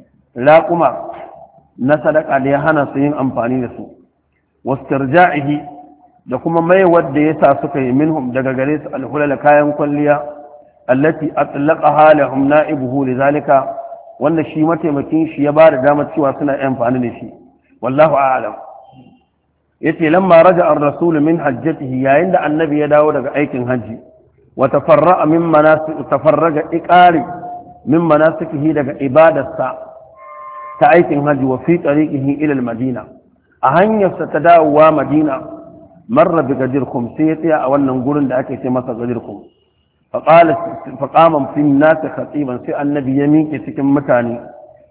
laquma na sadaqa da ya hana su yin amfani da su wastirja'ihi da kuma mai wadda ya sa suka yi minhum daga gare su alhulala kayan kwalliya allati atlaqaha lahum na'ibuhu lidhalika wanda shi mataimakin shi ya ba da damar cewa suna amfani da shi wallahu a'lam yace lamma raja ar-rasul min hajjatihi yayin da annabi ya dawo daga aikin haji wa tafarra'a min manasik tafarraga iqari min manasikihi daga ibadarsa ta aikin haji wa fi tariqihi ila al-madina a hanyarsa ta dawowa madina marra bi gadirkum sai ya tsaya a wannan gurin da ake ce masa gadirkum faqala faqama fi an-nas khatiban sai annabi ya miƙe cikin mutane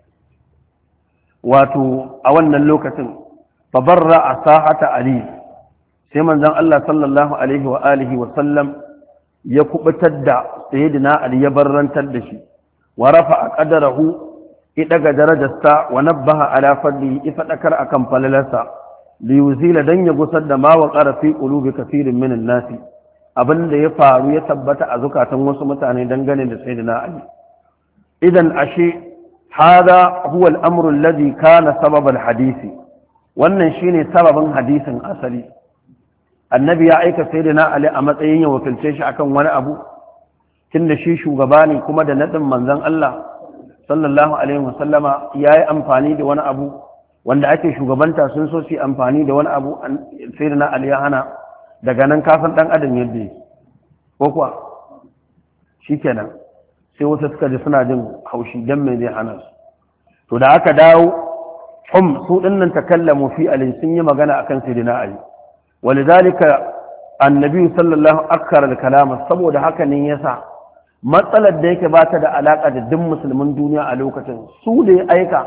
wato a wannan lokacin fa barra sahata ali sai manzon Allah sallallahu alaihi wa alihi wa sallam ya kubutar da sayyidina ali ya barrantar da shi wa rafa'a qadarahu idaga darajarsa wa nabbaha ala fadli ifadakar akan falalarsa liyuzila dan ya gusar da ma wa qarafi qulubi kaseerin min an-nas abinda ya faru ya tabbata a zukatan wasu mutane dangane da sayyidina ali idan ashe hada huwa al-amru alladhi kana sabab al-hadisi wannan shine sababin hadisin asali annabi ya aika sayyidina ali a matsayin ya wakilce shi akan wani abu tunda shi shugaba ne kuma da nadin manzon Allah sallallahu alaihi wasallama yayi amfani da wani abu wanda ake shugabanta sun so su amfani da wani abu sai da na aliyahana daga nan kafin dan adam yadda ko kuwa shikenan sai wasu suka ji suna jin haushi dan mai zai hana su to da aka dawo hum su dinnan takallamu fi ali sun yi magana akan sayyidina ali walidhalika annabi sallallahu akkara al-kalama saboda haka ne yasa matsalar da yake ba ta da alaka da duk musulmin duniya a lokacin su da ya aika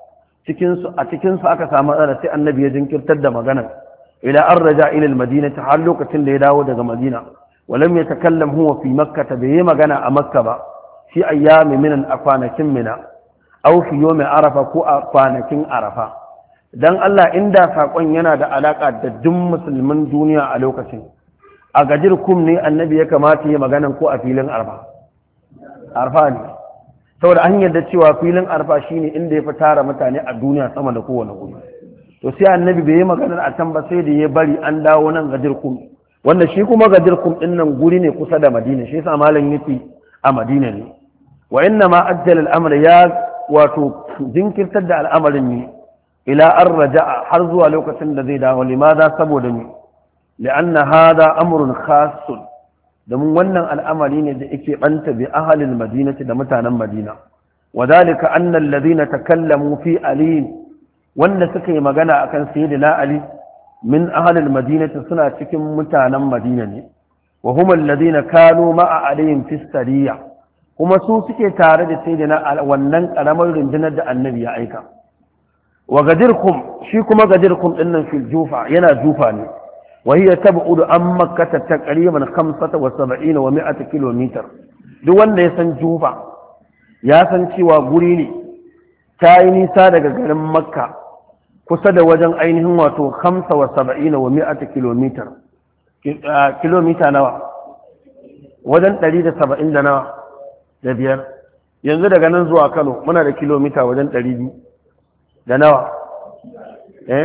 a cikinsu aka samu matsala sai annabi ya jinkirtar da magana ila an raja ila al-madina ta har lokacin da ya dawo daga madina walam yatakallam huwa fi makkah bai yi magana a makka ba fi ayyami min al-afanakin mina aw fi yawmi arafa ko a kwanakin arafa dan Allah inda sakon yana da alaka da duk musulmin duniya a lokacin a gajir kum ne annabi ya kamata ya magana ko a filin arfa arfa ne saboda an yarda cewa filin arfa shine inda ya fi tara mutane a duniya sama da kowane guri to sai annabi bai yi magana a can ba sai da ya bari an dawo nan gadir kum wanda shi kuma gadir kum din nan guri ne kusa da madina shi yasa malam yace a madina ne wa inna ma ajjala al-amr ya wato jinkirtar da al'amarin ne ila an raja'a har zuwa lokacin da zai dawo limaza saboda ne li'anna hada amrun khassun domin wannan al'amari ne da yake banta bi ahalin madinati da mutanen madina wadalika anna alladhina takallamu fi ali wanda suka yi magana akan sayyidina ali min ahalil madinati suna cikin mutanen madina ne wa hum alladhina kanu ma'a alayhim fi sariya kuma su suke tare da sayyidina wannan karamar rundunar da annabi ya aika wa gadirkum shi kuma gadirkum dinnan fil jufa yana jufa ne wa hiya tab'udu an makkah taqriban khamsata wa sab'ina wa mi'ata kilometer duk wanda ya san jufa ya san cewa guri ne ta yi nisa daga garin makka kusa da wajen ainihin wato hamsa wa saba'ina wa mi'ata kilomitar kilomita nawa wajen ɗari da saba'in da nawa da biyar yanzu daga nan zuwa kano muna da kilomita wajen ɗari biyu da nawa eh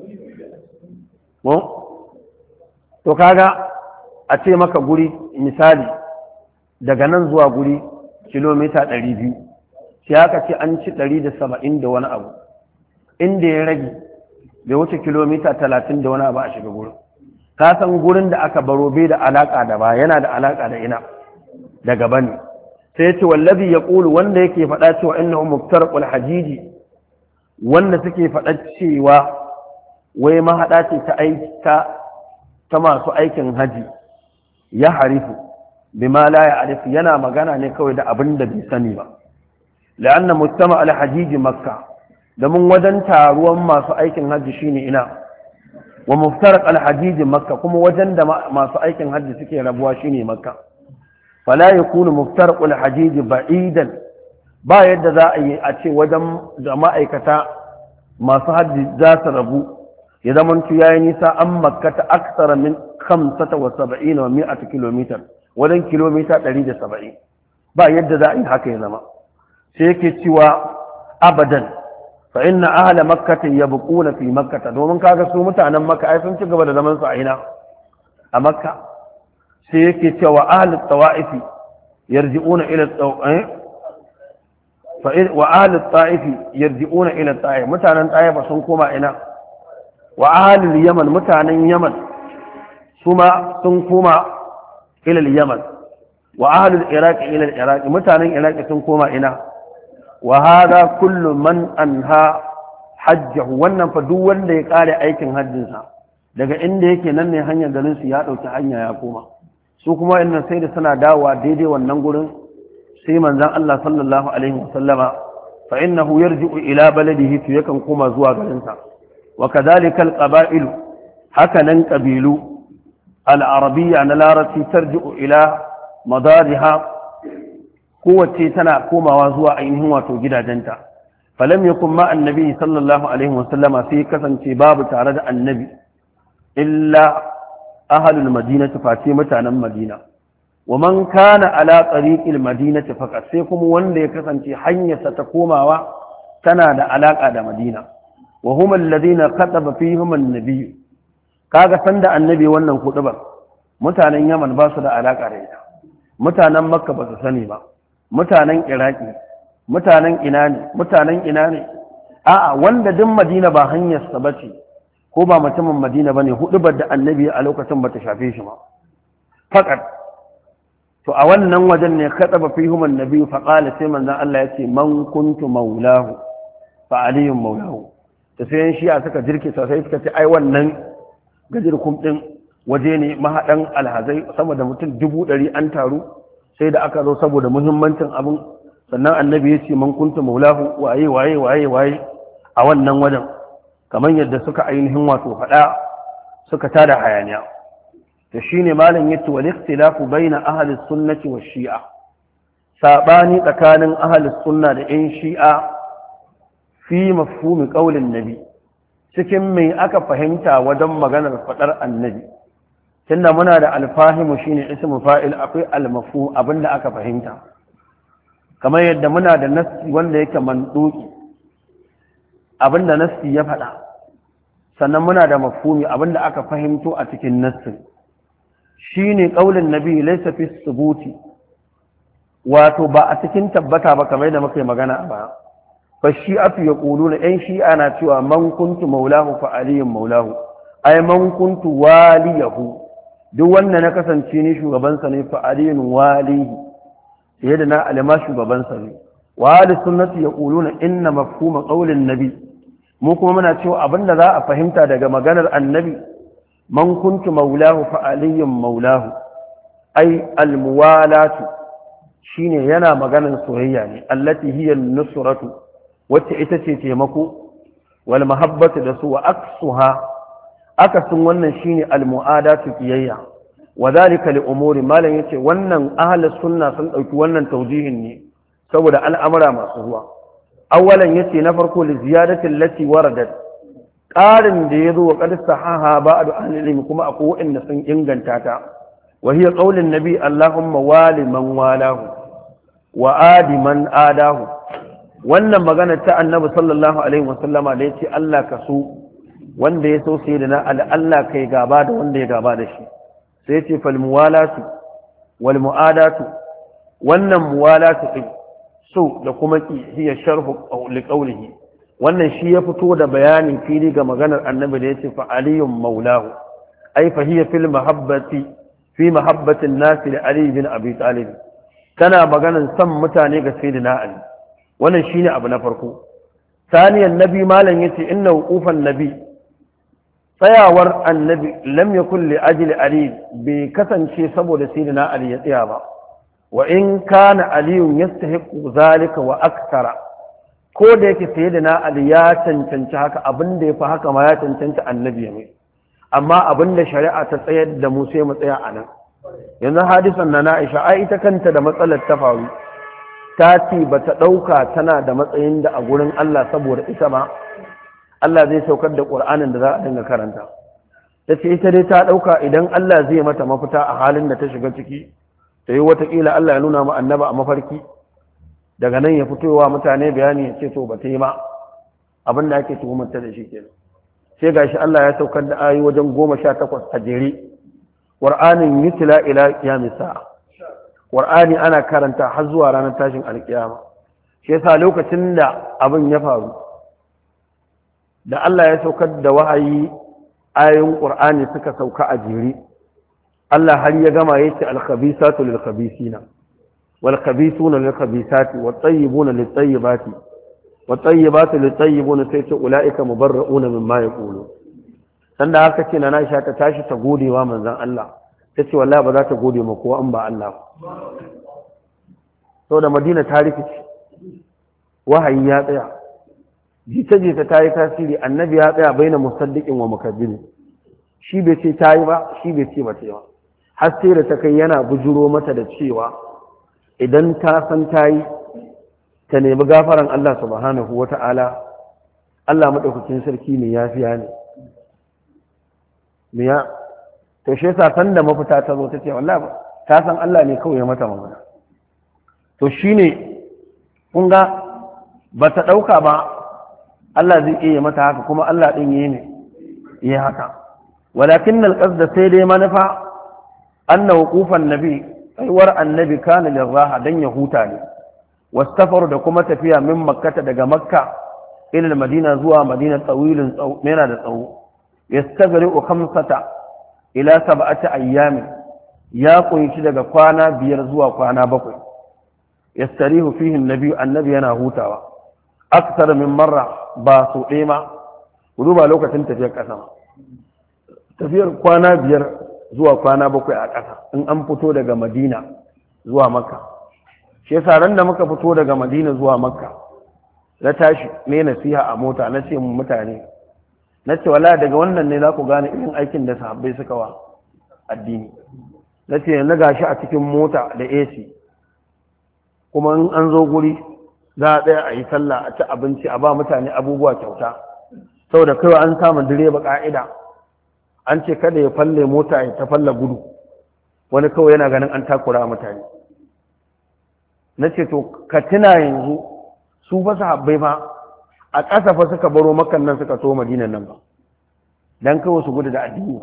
to kaga a ce maka guri misali daga nan zuwa guri kilomita ɗari biyu sai aka ce an ci ɗari da saba'in da wani abu inda ya rage bai wuce kilomita talatin da wani abu a shiga gurin ka san gurin da aka baro bai da alaka da ba yana da alaka da ina da gaba ne sai ya ce wallazi ya ƙulu wanda yake faɗa cewa innahu muftarqul hajiji wanda suke faɗa cewa wai mahaɗa ce ta aika ta masu aikin haji ya harifu bima la ya arifu yana magana ne kawai da abin da bai sani ba la'anna mujtama al-hajiji makka domin wajen taruwan masu aikin hajji shine ina wa muftaraq al-hajiji makka kuma wajen da masu aikin hajji suke rabuwa shine makka fala yakunu muftaraq al-hajiji ba'idan ba yadda za a yi a ce wajen da ma'aikata masu hajji za su rabu ya zama tu yayi nisa an makka ta aksara min khamsata wa sab'ina wa mi'ati kilometer wajen kilomita ɗari da saba'in ba yadda za a yi haka ya zama sai yake cewa abadan fa inna ahla makkah yabquna fi makkah domin kaga su mutanen makka ai sun ci gaba da zaman su a ina a makka sai yake cewa ahli tawaif yarji'una ila tawaif fa wa ahli taif yarji'una ila taif mutanen taif sun koma ina wa ahli yaman mutanen yaman suma sun koma ila yaman wa ahli iraq ila iraq mutanen iraq sun koma ina wa hada kullu man anha hajjahu wannan fa duk wanda ya kare aikin hajjinsa daga inda yake nan ne hanyar garin su ya dauki hanya ya koma su kuma innan sai da suna dawowa daidai wannan gurin sai manzon Allah sallallahu alaihi wasallama fa innahu yarji'u ila baladihi to yakan koma zuwa garin sa wa kadhalika alqaba'il haka nan qabilu al-arabiyya na larabci tarji'u ila madariha kowace tana komawa zuwa ainihin wato gidajenta falam yakun ma annabi sallallahu alaihi wasallama sai kasance babu tare da annabi illa ahlul madinati fati mutanen madina wa man kana ala tariqil madinati faqat sai kuma wanda ya kasance hanyarsa ta komawa tana da alaka da madina wa hum alladhina kataba fihim annabi kaga sanda annabi wannan kudubar mutanen yaman ba su da alaka da ita mutanen makka ba su sani ba mutanen iraki mutanen ina ne mutanen ina ne a'a wanda duk madina ba hanyarsa ba ce ko ba mutumin madina ba ne hudubar da annabi a lokacin ba ta shafe shi ba fakat to a wannan wajen ne kataba fihim annabi fa qala sai manzon Allah yace man kuntu maulahu fa aliyun maulahu to sai shi a suka jirki sai suka ce ai wannan gajirkum din waje ne mahadan alhazai sama da mutum dubu ɗari an taru sai da aka zo saboda muhimmancin abin sannan annabi ya ce man kuntu maulahu waye waye waye waye a wannan wajen kamar yadda suka ainihin wato faɗa suka tada hayaniya to shine malam yace wal ikhtilafu baina ahli sunnati wa shi'a sabani tsakanin ahli sunna da yan shi'a fi mafhumi qaulin nabi cikin mai aka fahimta wajen maganar faɗar annabi tunda muna da alfahimu shine ismu fa'il akwai almafu abinda aka fahimta kamar yadda muna da nassi wanda yake manduki abinda nassi ya faɗa sannan muna da mafhumi abinda aka fahimto a cikin nassin shine qaulin nabi laysa fi subuti wato ba a cikin tabbata ba kamar yadda muka yi magana a baya fa shi'atu yaquluna yan shi'a na cewa man kuntu maulahu fa aliyyun maulahu ay man kuntu waliyahu duk wanda na kasance ni shugabansa ne fa aliyun walihi sai da na alima shugabansa ne wa ahli sunnati yaquluna inna mafhuma qawlin nabi mu kuma muna cewa abinda za a fahimta daga maganar annabi man kuntu maulahu fa aliyun maulahu ai almuwalatu shine yana maganar soyayya ne allati hiya nusratu wacce ita ce taimako wal mahabbatu da su wa aksuha akasin wannan shine almuadatu kiyayya wa zalika li umuri malan yace wannan ahlus sunna sun dauki wannan taujihin ne saboda al'amura masu zuwa awwalan yace na farko li ziyadati allati waradat qarin da yazo wa qad sahaha ba'du ahli ilmi kuma akwai wanda sun inganta ta wa hiya qaulun nabi allahumma wali man walahu wa adi man adahu wannan magana ta annabi sallallahu alaihi wasallama da yace Allah ka so wanda ya so sai da na Allah kai gaba da wanda ya gaba da shi sai yace fal muwalatu wal muadatu wannan muwalatu din so da kuma ki hiya sharhu li qawlihi wannan shi ya fito da bayanin fili ga maganar annabi da yace fa aliyun maulahu ai fa hiya fil mahabbati fi mahabbati an-nas li ali bin abi talib tana maganar san mutane ga sayyidina ali wannan shine abu na farko saniyan nabi malam yace inna wuqufan nabi tsayawar annabi lam yakul li ajli ali bai kasance saboda sayyidina ali ya tsaya ba wa in kana aliyun yastahiqu zalika wa akthara ko da yake sayyidina ali ya cancanci haka abinda yafi haka ma ya cancanci annabi ne amma abinda shari'a ta tsayar da mu sai mu tsaya anan yanzu hadisan na Aisha ai ita kanta da matsalar ta faru ta ce bata dauka tana da matsayin da a gurin Allah saboda ita ma Allah zai saukar da Qur'anin da za a dinga karanta tace ita dai ta dauka idan Allah zai mata mafita a halin da ta shiga ciki sai watakila Allah ya nuna mu annaba a mafarki daga nan ya fitowa mutane bayani ya ce to ba ta yi ma abin da ake tuhumarta da shi kenan sai gashi Allah ya saukar da ayoyi wajen goma sha takwas a jere Qur'anin yutla ila qiyamis sa'a Qur'ani ana karanta har zuwa ranar tashin alkiyama shi yasa lokacin da abin ya faru da Allah ya saukar da wahayi ayoyin Qur'ani suka sauka a jere Allah har ya gama yace al-khabisatu lil-khabisina wal-khabisuna lil-khabisati wat-tayyibuna lit-tayyibati wat-tayyibatu lit-tayyibuna sai ce ulaika mubarra'una mimma yaqulu sanda haka ce na Aisha ta tashi ta godewa manzon Allah tace wallahi ba za ta gode ma kowa an ba Allah saboda Madina ta rikice wahayi ya tsaya jita-jita ta yi tasiri annabi ya tsaya baina musaddiqin wa mukaddibin shi bai ce ta yi ba shi bai ce ba ta yi ba har sai da ta kai yana bujuro mata da cewa idan ta san ta yi ta nemi gafaran Allah subhanahu wa ta'ala Allah maɗaukakin sarki mai yafiya ne miya to shi yasa san da mafita ta zo ta ce wallahi ta san Allah ne kawai ya mata mamana to shine kun ga ba ta ɗauka ba Allah zai iya mata haka kuma Allah ɗin yi ne yi haka walakin alƙasda sai dai manufa anna wuqufan nabi aiwar annabi kana liraha dan ya huta ne wastafaru da kuma tafiya min makkata daga makka ila madina zuwa madina tsawilin tsawo yana da tsawo yastagriqu khamsata ila sab'ati ayyam ya kunshi daga kwana biyar zuwa kwana bakwai yastarihu fihi annabi annabi yana hutawa aksar min marra ba su ɗema duba lokacin tafiyar ƙasa tafiyar kwana biyar zuwa kwana bakwai a ƙasa in an fito daga madina zuwa makka shi yasa ran da muka fito daga madina zuwa makka na tashi ne nasiha a mota na ce mu mutane na ce wala daga wannan ne za ku gane irin aikin da sahabbai suka wa addini na ce na gashi a cikin mota da A C kuma in an zo guri za a tsaya a yi sallah a ci abinci a ba mutane abubuwa kyauta saboda kawai an samu direba ka'ida an ce kada ya falle mota ya ta falla gudu wani kawai yana ganin an takura mutane na ce to ka tuna yanzu su fa sahabbai fa a ƙasa fa suka baro makan nan suka so madinan nan ba dan kawai su gudu da addini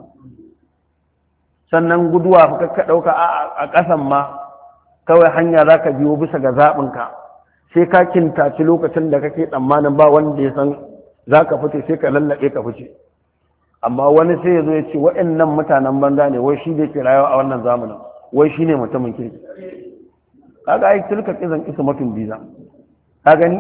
sannan guduwa fa ka ɗauka a ƙasan ma kawai hanya za ka biyo bisa ga zaɓinka sai ka kintaci lokacin da kake tsammanin ba wanda ya san za ka fice sai ka lallaɓe ka fice amma wani sai ya zo ya ce waɗannan mutanen banza ne wai shi da ke rayuwa a wannan zamanin wai shi ne mutumin kirki kaga ai tilka kizan isa mutum biza ka gani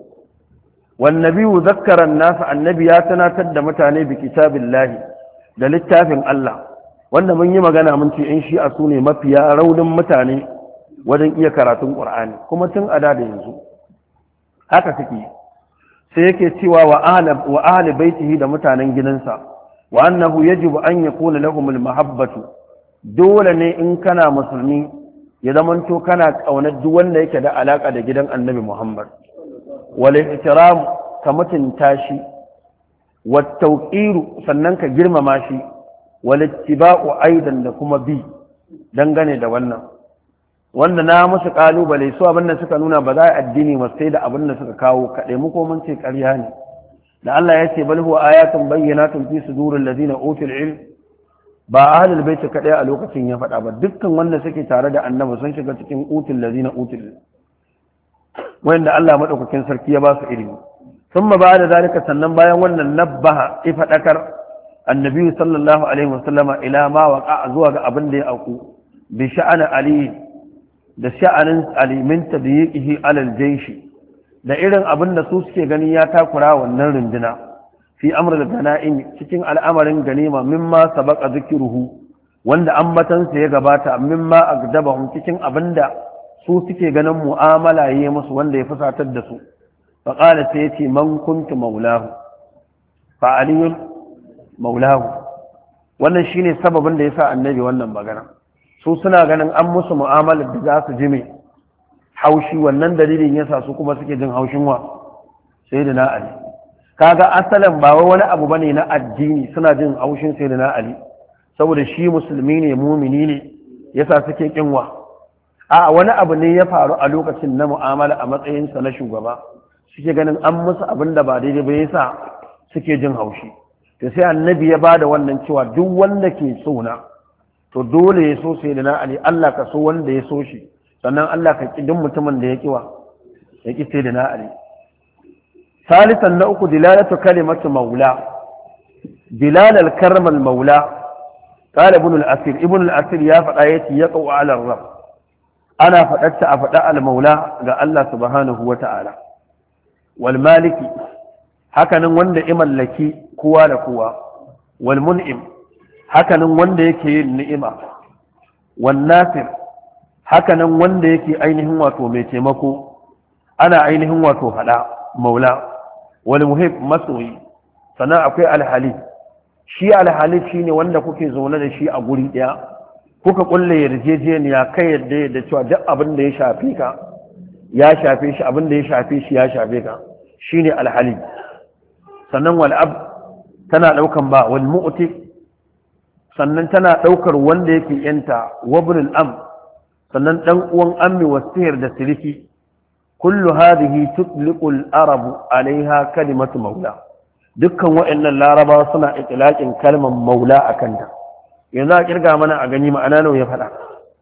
wan nabiyyu zakkara an-nas annabi ya tunatar da mutane bi kitabillahi da littafin Allah wanda mun yi magana mun ce in shi'a su ne mafiya raunin mutane wajen iya karatun ƙur'ani kuma tun a da yanzu haka suke sai yake cewa wa ahli baitihi da mutanen gidansa wa annahu yajibu an yakuna lahum almahabbatu dole ne in kana musulmi ya zamanto kana kaunar duk wanda yake da alaka da gidan annabi Muhammad wal ihtiram ka mutunta shi wat tawqiru sannan ka girmama shi wal ittiba'u aidan da kuma bi dangane da wannan wanda na musu kalubale su abin da suka nuna ba za a addini ba sai da abin da suka kawo kaɗai mu ko mun ce ƙarya ne da Allah ya ce bal huwa ayatun bayyinatun fi suduril ladina utul ilm ba ahlul bait kaɗai a lokacin ya faɗa ba dukkan wanda suke tare da annabi sun shiga cikin utul ladina utul wanda Allah madaukakin sarki ya ba su ilimi thumma ba'da zalika sannan bayan wannan nabbaha ifadakar annabi sallallahu alaihi wasallama ila ma waqa zuwa ga abin da ya auku bi sha'ana ali da sha'anin alimin tadyiqihi alal jayshi da irin abin da su suke gani ya takura wannan runduna fi amrul ganaim cikin al'amarin ganima mimma sabaqa zikruhu wanda ambatan sa ya gabata mimma agdabahum cikin abinda su suke ganin mu'amala yayi musu wanda ya fusatar da su fa qala sai yace man kuntu maulahu fa aliyun maulahu wannan shine sababin da yasa annabi wannan magana su suna ganin an musu mu'amalar da za su ji mai haushi wannan dalilin yasa su kuma suke jin haushin wa sai da na ali kaga asalin ba wani abu bane na addini suna jin haushin sai da na ali saboda shi musulmi ne mumini ne yasa suke kinwa a wani abu ne ya faru a lokacin na mu'amala a matsayinsa na shugaba suke ganin an musu abin da ba daidai ba yasa suke jin haushi to sai annabi ya bada wannan cewa duk wanda ke so na to dole ya so sai da na ali Allah ka so wanda ya so shi sannan Allah ka ƙi duk mutumin da ya ƙiwa ya ƙi sai da na ali salisan na uku dilalatu kalimatu maula dilalal karmal maula qala ibn al-asir ibn al-asir ya faɗa yace ya qaw ala rabb ana faɗarta a faɗa al-maula ga Allah subhanahu wata'ala wal maliki hakanan wanda imallaki kowa da kowa wal mun'im hakanan wanda yake yin ni'ima wan nasir hakanan wanda yake ainihin wato mai taimako ana ainihin wato hada maula wal muhib masoyi sannan akwai alhali shi alhali shine wanda kuke zaune da shi a guri daya kuka kulle yarjejeniya kai yadda yadda cewa duk abin da ya shafe ka ya shafe shi abin da ya shafe shi ya shafe ka shine alhali sannan wal ab tana daukan ba wal mu'ti sannan tana daukar wanda yake yanta wabnul am sannan dan uwan ammi wasihir da siriki kullu hadhihi tutliqu al-arabu alaiha kalimatu maula dukkan wa'annan laraba suna itlaqin kalmar maula akan ta yanzu a kirga mana a gani ma'ana nawa ya fada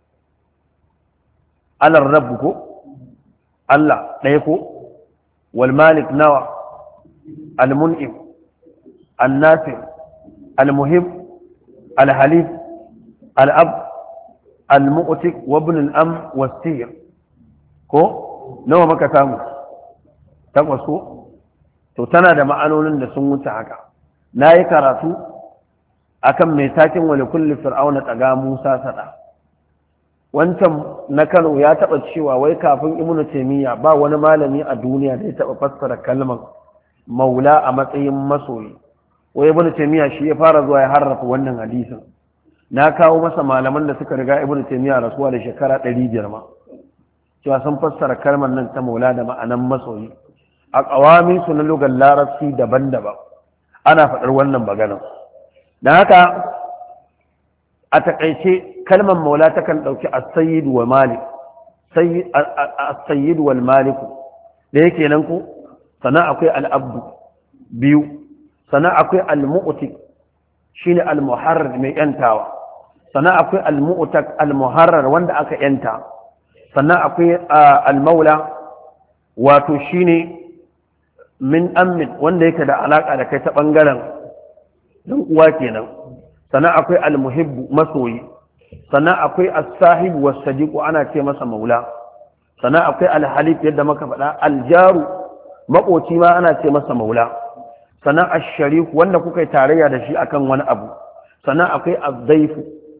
alar rabb ko Allah ɗaya ko wal malik nawa al mun'im an nasir al muhib al halif al ab al-mu'tik wa ibn al-am was-sir ko nawa maka samu takwas ko to tana da ma'anonin da sun wuce haka nayi karatu akan mai takin wali kulli fir'auna taga Musa sada wancan na Kano ya taba cewa wai kafin Ibn Taymiyyah ba wani malami a duniya da ya taba fassara kalmar maula a matsayin masoyi wai Ibn Taymiyyah shi ya fara zuwa ya harrafa wannan hadisin na kawo masa malaman da suka riga Ibn Taymiyyah rasuwa da shekara ɗari biyar ma cewa sun fassara kalmar nan ta maula da ma'anan masoyi a ƙawamin su na lugar larabci daban-daban ana faɗar wannan magana dan haka a takaice kalmar maula takan ɗauki as-sayyid wa malik as-sayyid wal malik da yake nan ku sannan akwai al-abdu biyu sannan akwai al-mu'tik shine al-muharrar mai yantawa sannan akwai al-mu'tak al-muharrar wanda aka yanta sannan akwai al-maula wato shine min ammin wanda yake da alaka da kai ta bangaren dan uwa kenan sannan akwai al-muhibbu masoyi sannan akwai as-sahib was-sadiq ana ce masa maula sannan akwai al-halif yadda muka faɗa al-jaru makoci ma ana ce masa maula sannan ash-sharif wanda kuka yi tarayya da shi akan wani abu sannan akwai az-zaifu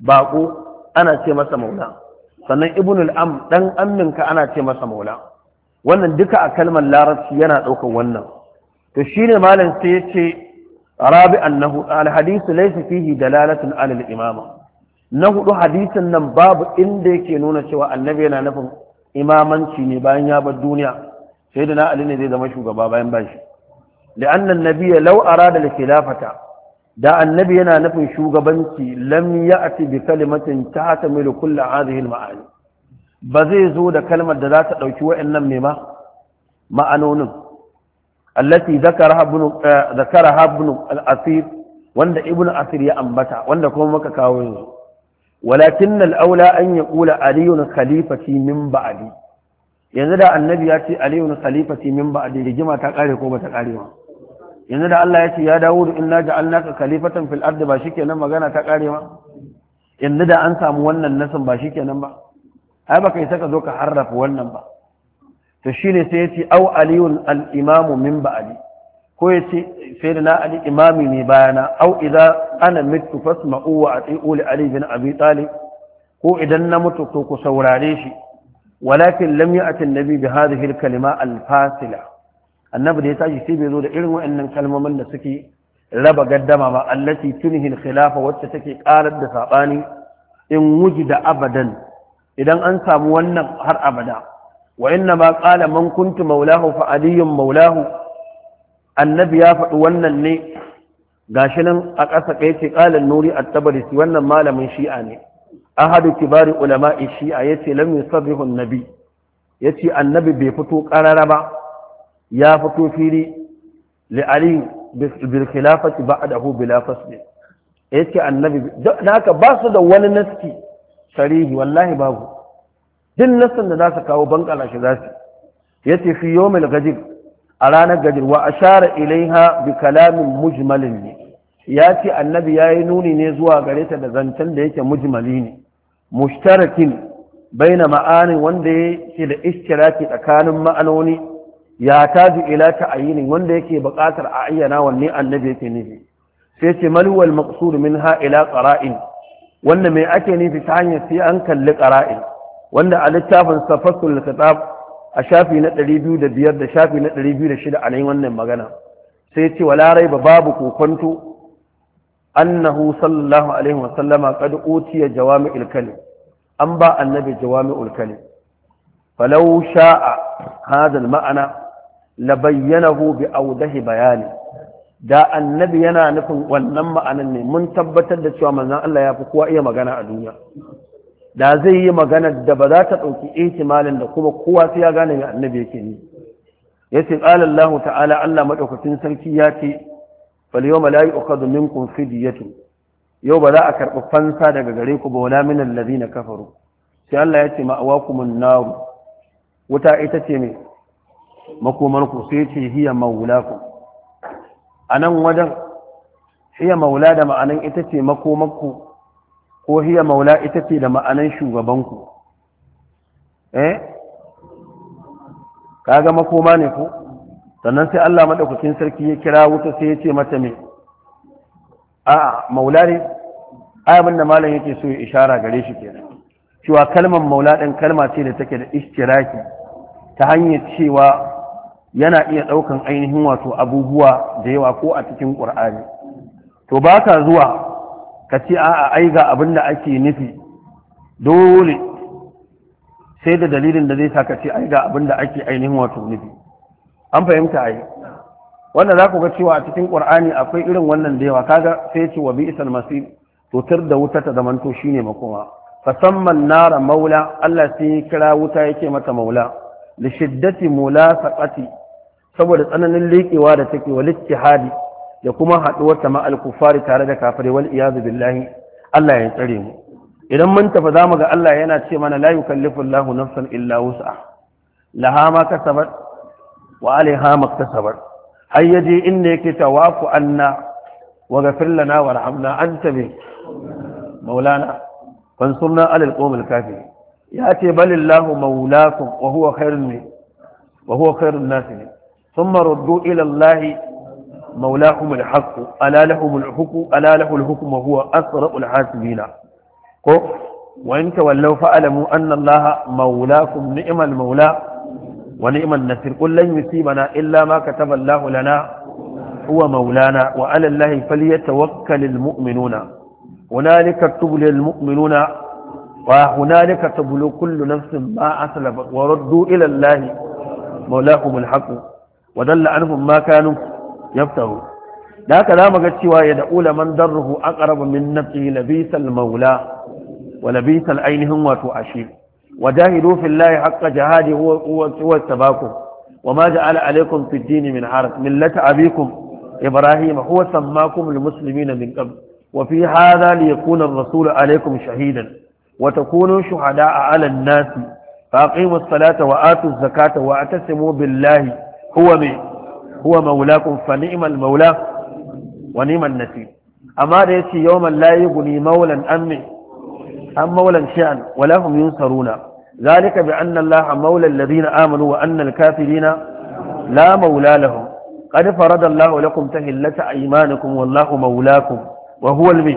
baƙo ana ce masa maula, sannan ibnul am dan amminka ana ce masa maula. Wannan duka a kalmar larabci yana ɗaukar wannan. To shine malam sai ya ce rabi annahu alhadisu laysa fihi dalalatun ala al-imama. Na hudu hadisin nan babu inda yake nuna cewa annabi yana nufin imamanci ne bayan ya bar duniya, sai da na ali ne zai zama shugaba bayan bashi. لأن النبي لو أراد الخلافة دا النبي أنا نفي شوغبنتي لم يأتي بكلمة تعتمل كل هذه المعاني بزي زود كلمة ذات لو شوى إنما ما معنون التي ذكرها ابن آه ذكرها ابن الأثير وند ابن أثير يأنبتها وند كومك كاوين. ولكن الأولى أن يقول علي خليفتي من بعدي. yanzu da annabi ya ce aliyu khalifati min ba'di rigima ta kare ko bata kare ba? Yanzu da Allah ya ce ya Dawud inna ja'alnaka khalifatan fil ardi ba shikenan magana ta kare ba? Yanzu da an samu wannan nasin ba shikenan ba? Ai baka yi saka zo ka harrafa wannan ba. To shine sai ya ce au aliyu al-imam min ba'di, ko ya ce sayyidina ali imami ne bayana, au idza ana mitu fasma'u wa ati'u li ali bin abi talib, ko idan na mutu to ku saurare shi. ولكن لم يأتي النبي بهذه الكلمة الفاصلة. النبي ده يتاجي سيبي ذو ده إلمو أن الكلمة من نسكي ربا قدما التي تنهي الخلافة وتتكي قالت دساقاني إن وجد أبدا إذا أنسى مونا هر أبدا. وإنما قال من كنت مولاه فعلي مولاه. النبي يافق ونن لي قاشنا أقصى كيتي قال النوري التبرسي ونن مال من شيئاني أحد كبار علماء الشيعة يتي لم يصرح النبي يتي النبي بفتو قرربا يا فتو فيري لعلي بالخلافة بعده بلا فصل يتي النبي ذاك باصد wani naski sarihi wallahi babu din nasin da zasu kawo bankala shi zasu yace fi yawmil gajib a ranar gajir wa ashara ilaiha bi kalamin mujmalin ne yace annabi yayi nuni ne zuwa gare ta da zancen da yake mujmali ne mushtarakin baina ma'anin wanda yake da ishtiraki tsakanin ma'anoni ya taji ila ta'ayinin wanda yake buƙatar a ayyana wanne annabi yake nufi. Sai ce mal huwa al-maqsud minha ila qara'in, wanda mai ake nufi ta hanyar sai an kalli qara'in, wanda a littafin safasul kitab a shafi na ɗari biyu da biyar da shafi na ɗari biyu da shida a nan wannan magana sai ce wala raiba babu kokonto annahu sallallahu alaihi wa sallama qad utiya jawami'ul kalim, an ba annabi jawami'ul kalim. falau sha'a hadha al-ma'ana labayyanahu bi awdahi bayani. Da annabi yana nufin wannan ma'anan ne mun tabbatar da cewa manzon Allah ya fi kowa iya magana a duniya. Da zai yi magana da ba za ta ɗauki ihtimalin da kuma kowa sai ya gane me annabi yake ni. Yace qala Allah ta'ala, Allah madaukakin sarki ya ce fal yawma la yu'khadhu minkum fidyatun, yau ba za a karɓi fansa daga gare ku ba wala min alladhina kafaru. Sai Allah ya ce ma'awakumun nar, wuta ita ce me makomarku, sai ce hiya maulakum. a nan wajen hiya maula da ma'anan ita ce makomakku, ko hiya maula ita ce da ma'anan shugabanku. eh kaga makoma ne ko? Sannan sai Allah madaukakin sarki ya kira wuta sai ya ce mata me a maula ne. abin da malam yake so ya ishara gare shi kenan cewa kalmar maula din kalma ce da take da ishtiraki ta hanyar cewa yana iya ɗaukan ainihin wato abubuwa da yawa ko a cikin ƙur'ani. To ba ka zuwa ka ce a'a ai ga abin da ake nufi dole sai da dalilin da zai sa ka ce ai ga abin da ake ainihin wato nufi. An fahimta ai wanda za ku ga cewa a cikin ƙur'ani akwai irin wannan da yawa, kaga sai ce wa bi isal masir, to tar da wuta ta zamanto shine makoma. fasamman nara maula, Allah sai ya kira wuta yake mata maula li shiddati mulasaqati, saboda tsananin leƙewa da take wal ittihadi da kuma haɗuwar ta ma'al kufari tare da kafirai wal iyadu billahi. Allah ya tsare mu. Idan mun tafi zamu ga Allah yana ce mana la yukallifu Allahu nafsan illa wus'aha laha ma kasabat wa 'alayha ma iktasabat. har yaje inda yake tawafu anna wa ghafir lana warhamna anta bi maulana fansurna 'ala al-qawmil kafirin. ya ce balillahu maulakum wa huwa khairun wa huwa khairun nasirin. ثم ردوا إلى الله مولاهم الحق ألا لهم الحكم ألا له الحكم وهو أسرع الحاسبين. ko wa in tawallaw fa'lamu anna allaha mawlaakum ni'mal mawla wa ni'man nasir qul lan yusibana illa ma kataba allahu lana huwa mawlana wa 'ala allahi falyatawakkalul mu'minuna hunalika tubulil mu'minuna wa hunalika tubulu kullu nafsin ma aslabat wa raddu ila allahi mawlahumul haqq wa dalla anhum ma kanu yaftaru da haka zamu ga cewa ya da'ula man darruhu aqrab min nafsihi labisal maula wa labisal ainihin wato ashir wajahidu fillahi haqqa jihadi huwa huwa tabakum wama ja'ala alaykum fid din min haraj millata abikum ibrahim huwa sammakum almuslimina min qabl wa fi hadha liyakuna ar-rasul alaykum shahidan wa takunu shuhada'a 'ala an-nasi faqimu as-salata wa atu az-zakata wa atasimu billahi huwa bi huwa mawlakum fa ni'mal mawla wa ni'man nasir amma da yace yawman la yughni mawlan ammi am mawlan sha'an wa lahum yunsaruna zalika bi anna allaha mawla alladhina amanu wa anna al-kafirina la mawla lahum qad farada allahu lakum tahillata aymanikum wallahu mawlakum wa huwa al-bi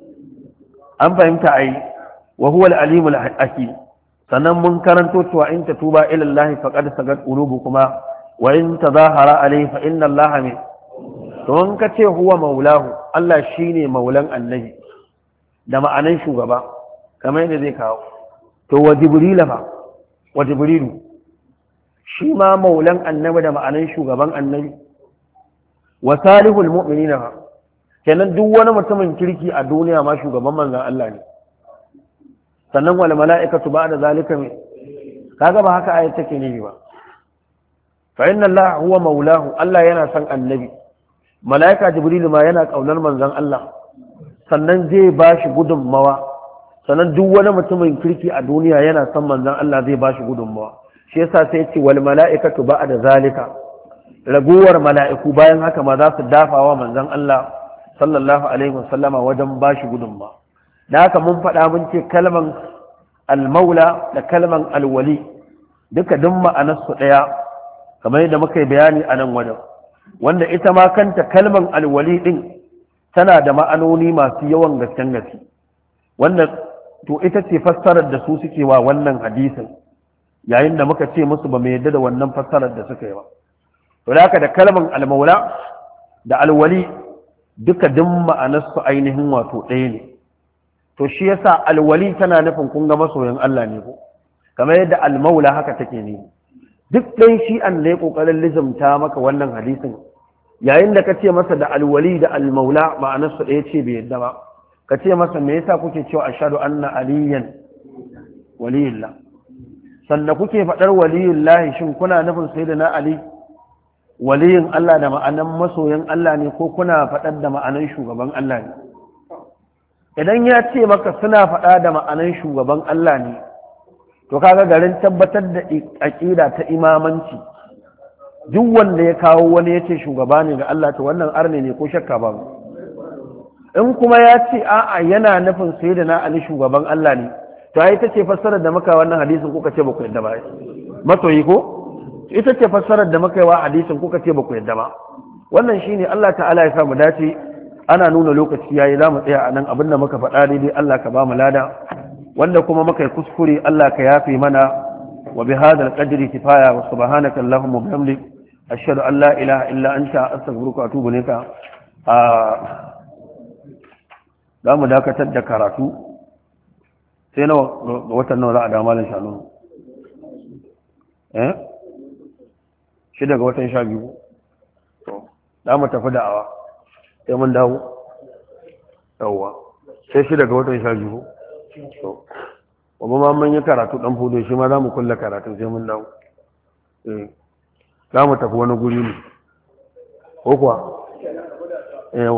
an fahimta ai wa huwa al-alim al-hakim sannan mun karanto cewa in tatuba ila allahi faqad sagat qulubukuma wa in tadahara alayhi fa inna allaha min to in ka ce huwa maulahu Allah shine maulan annabi da ma'anan shugaba kamar yadda zai kawo to wa jibril fa wa jibrilu shi ma maulan annabi da ma'anan shugaban annabi wa salihul mu'minina fa kenan duk wani mutumin kirki a duniya ma shugaban manzon Allah ne sannan wal mala'ikatu ba'da zalika kaga ba haka ayat take ne ba fa inna Allah huwa maulahu Allah yana son annabi mala'ika jibrilu ma yana kaunar manzon Allah sannan zai bashi gudunmawa sannan duk wani mutumin kirki a duniya yana son manzon Allah zai bashi gudunmawa shi yasa sai ce wal mala'ikatu ba'da zalika raguwar mala'iku bayan haka ma za su dafawa manzon Allah sallallahu alaihi wasallama wajen bashi gudunmawa da haka mun faɗa mun ce kalman al-maula da kalman al-wali duka duk ma'anarsu ɗaya kamar yadda muka yi bayani a nan wajen wanda ita ma kanta kalman alwali din tana da ma'anoni masu yawan gasken gaske wanda to ita ce fassarar da su suke wa wannan hadisin yayin da muka ce musu ba mai yadda da wannan fassarar da suka yi ba to da haka da kalman almaula da alwali duka duk ma'anarsu ainihin wato ɗaya ne to shi yasa alwali tana nufin kun ga masoyin Allah ne ko kamar yadda almaula haka take ne duk ɗan shi'an da ya ƙoƙarin lizamta maka wannan hadisin yayin da ka ce masa da alwali da almaula ma'anarsu ɗaya ce bai yadda ba ka ce masa me yasa kuke cewa ashhadu anna aliyan waliyullah sannan kuke faɗar waliyullahi shin kuna nufin sayyidina ali waliyin Allah da ma'anan masoyin Allah ne ko kuna faɗar da ma'anan shugaban Allah ne idan ya ce maka suna faɗa da ma'anan shugaban Allah ne to kaga garin tabbatar da aqida ta imamanci duk wanda ya kawo wani yace shugaba ne ga Allah to wannan arne ne ko shakka ba in kuma ya ce a'a yana nufin sayyidina Ali shugaban Allah ne to ai tace fassarar da muka wannan hadisin kuka ce ba ku yadda ba matoyi ko ita ce fassarar da muka yi wa hadisin kuka ce ba ku yadda ba wannan shine Allah ta'ala ya sa mu dace ana nuna lokaci yayi za mu tsaya a nan abinda muka faɗa daidai Allah ka ba mu lada wanda kuma muka yi kuskure Allah ka yafe mana wa bi hadal qadri kifaya wa subhanaka allahumma wa bihamdik ashhadu an la ilaha illa anta astaghfiruka wa atubu ilayka a za mu dakatar da karatu sai na watan nawa za a da malam shanu eh shi daga watan sha biyu to za mu tafi da'awa sai mun dawo yawwa sai shi daga watan sha biyu to kuma ma mun yi karatu dan fudo shi ma za mu kulla karatu sai mun dawo eh za mu tafi wani guri ne ko kuwa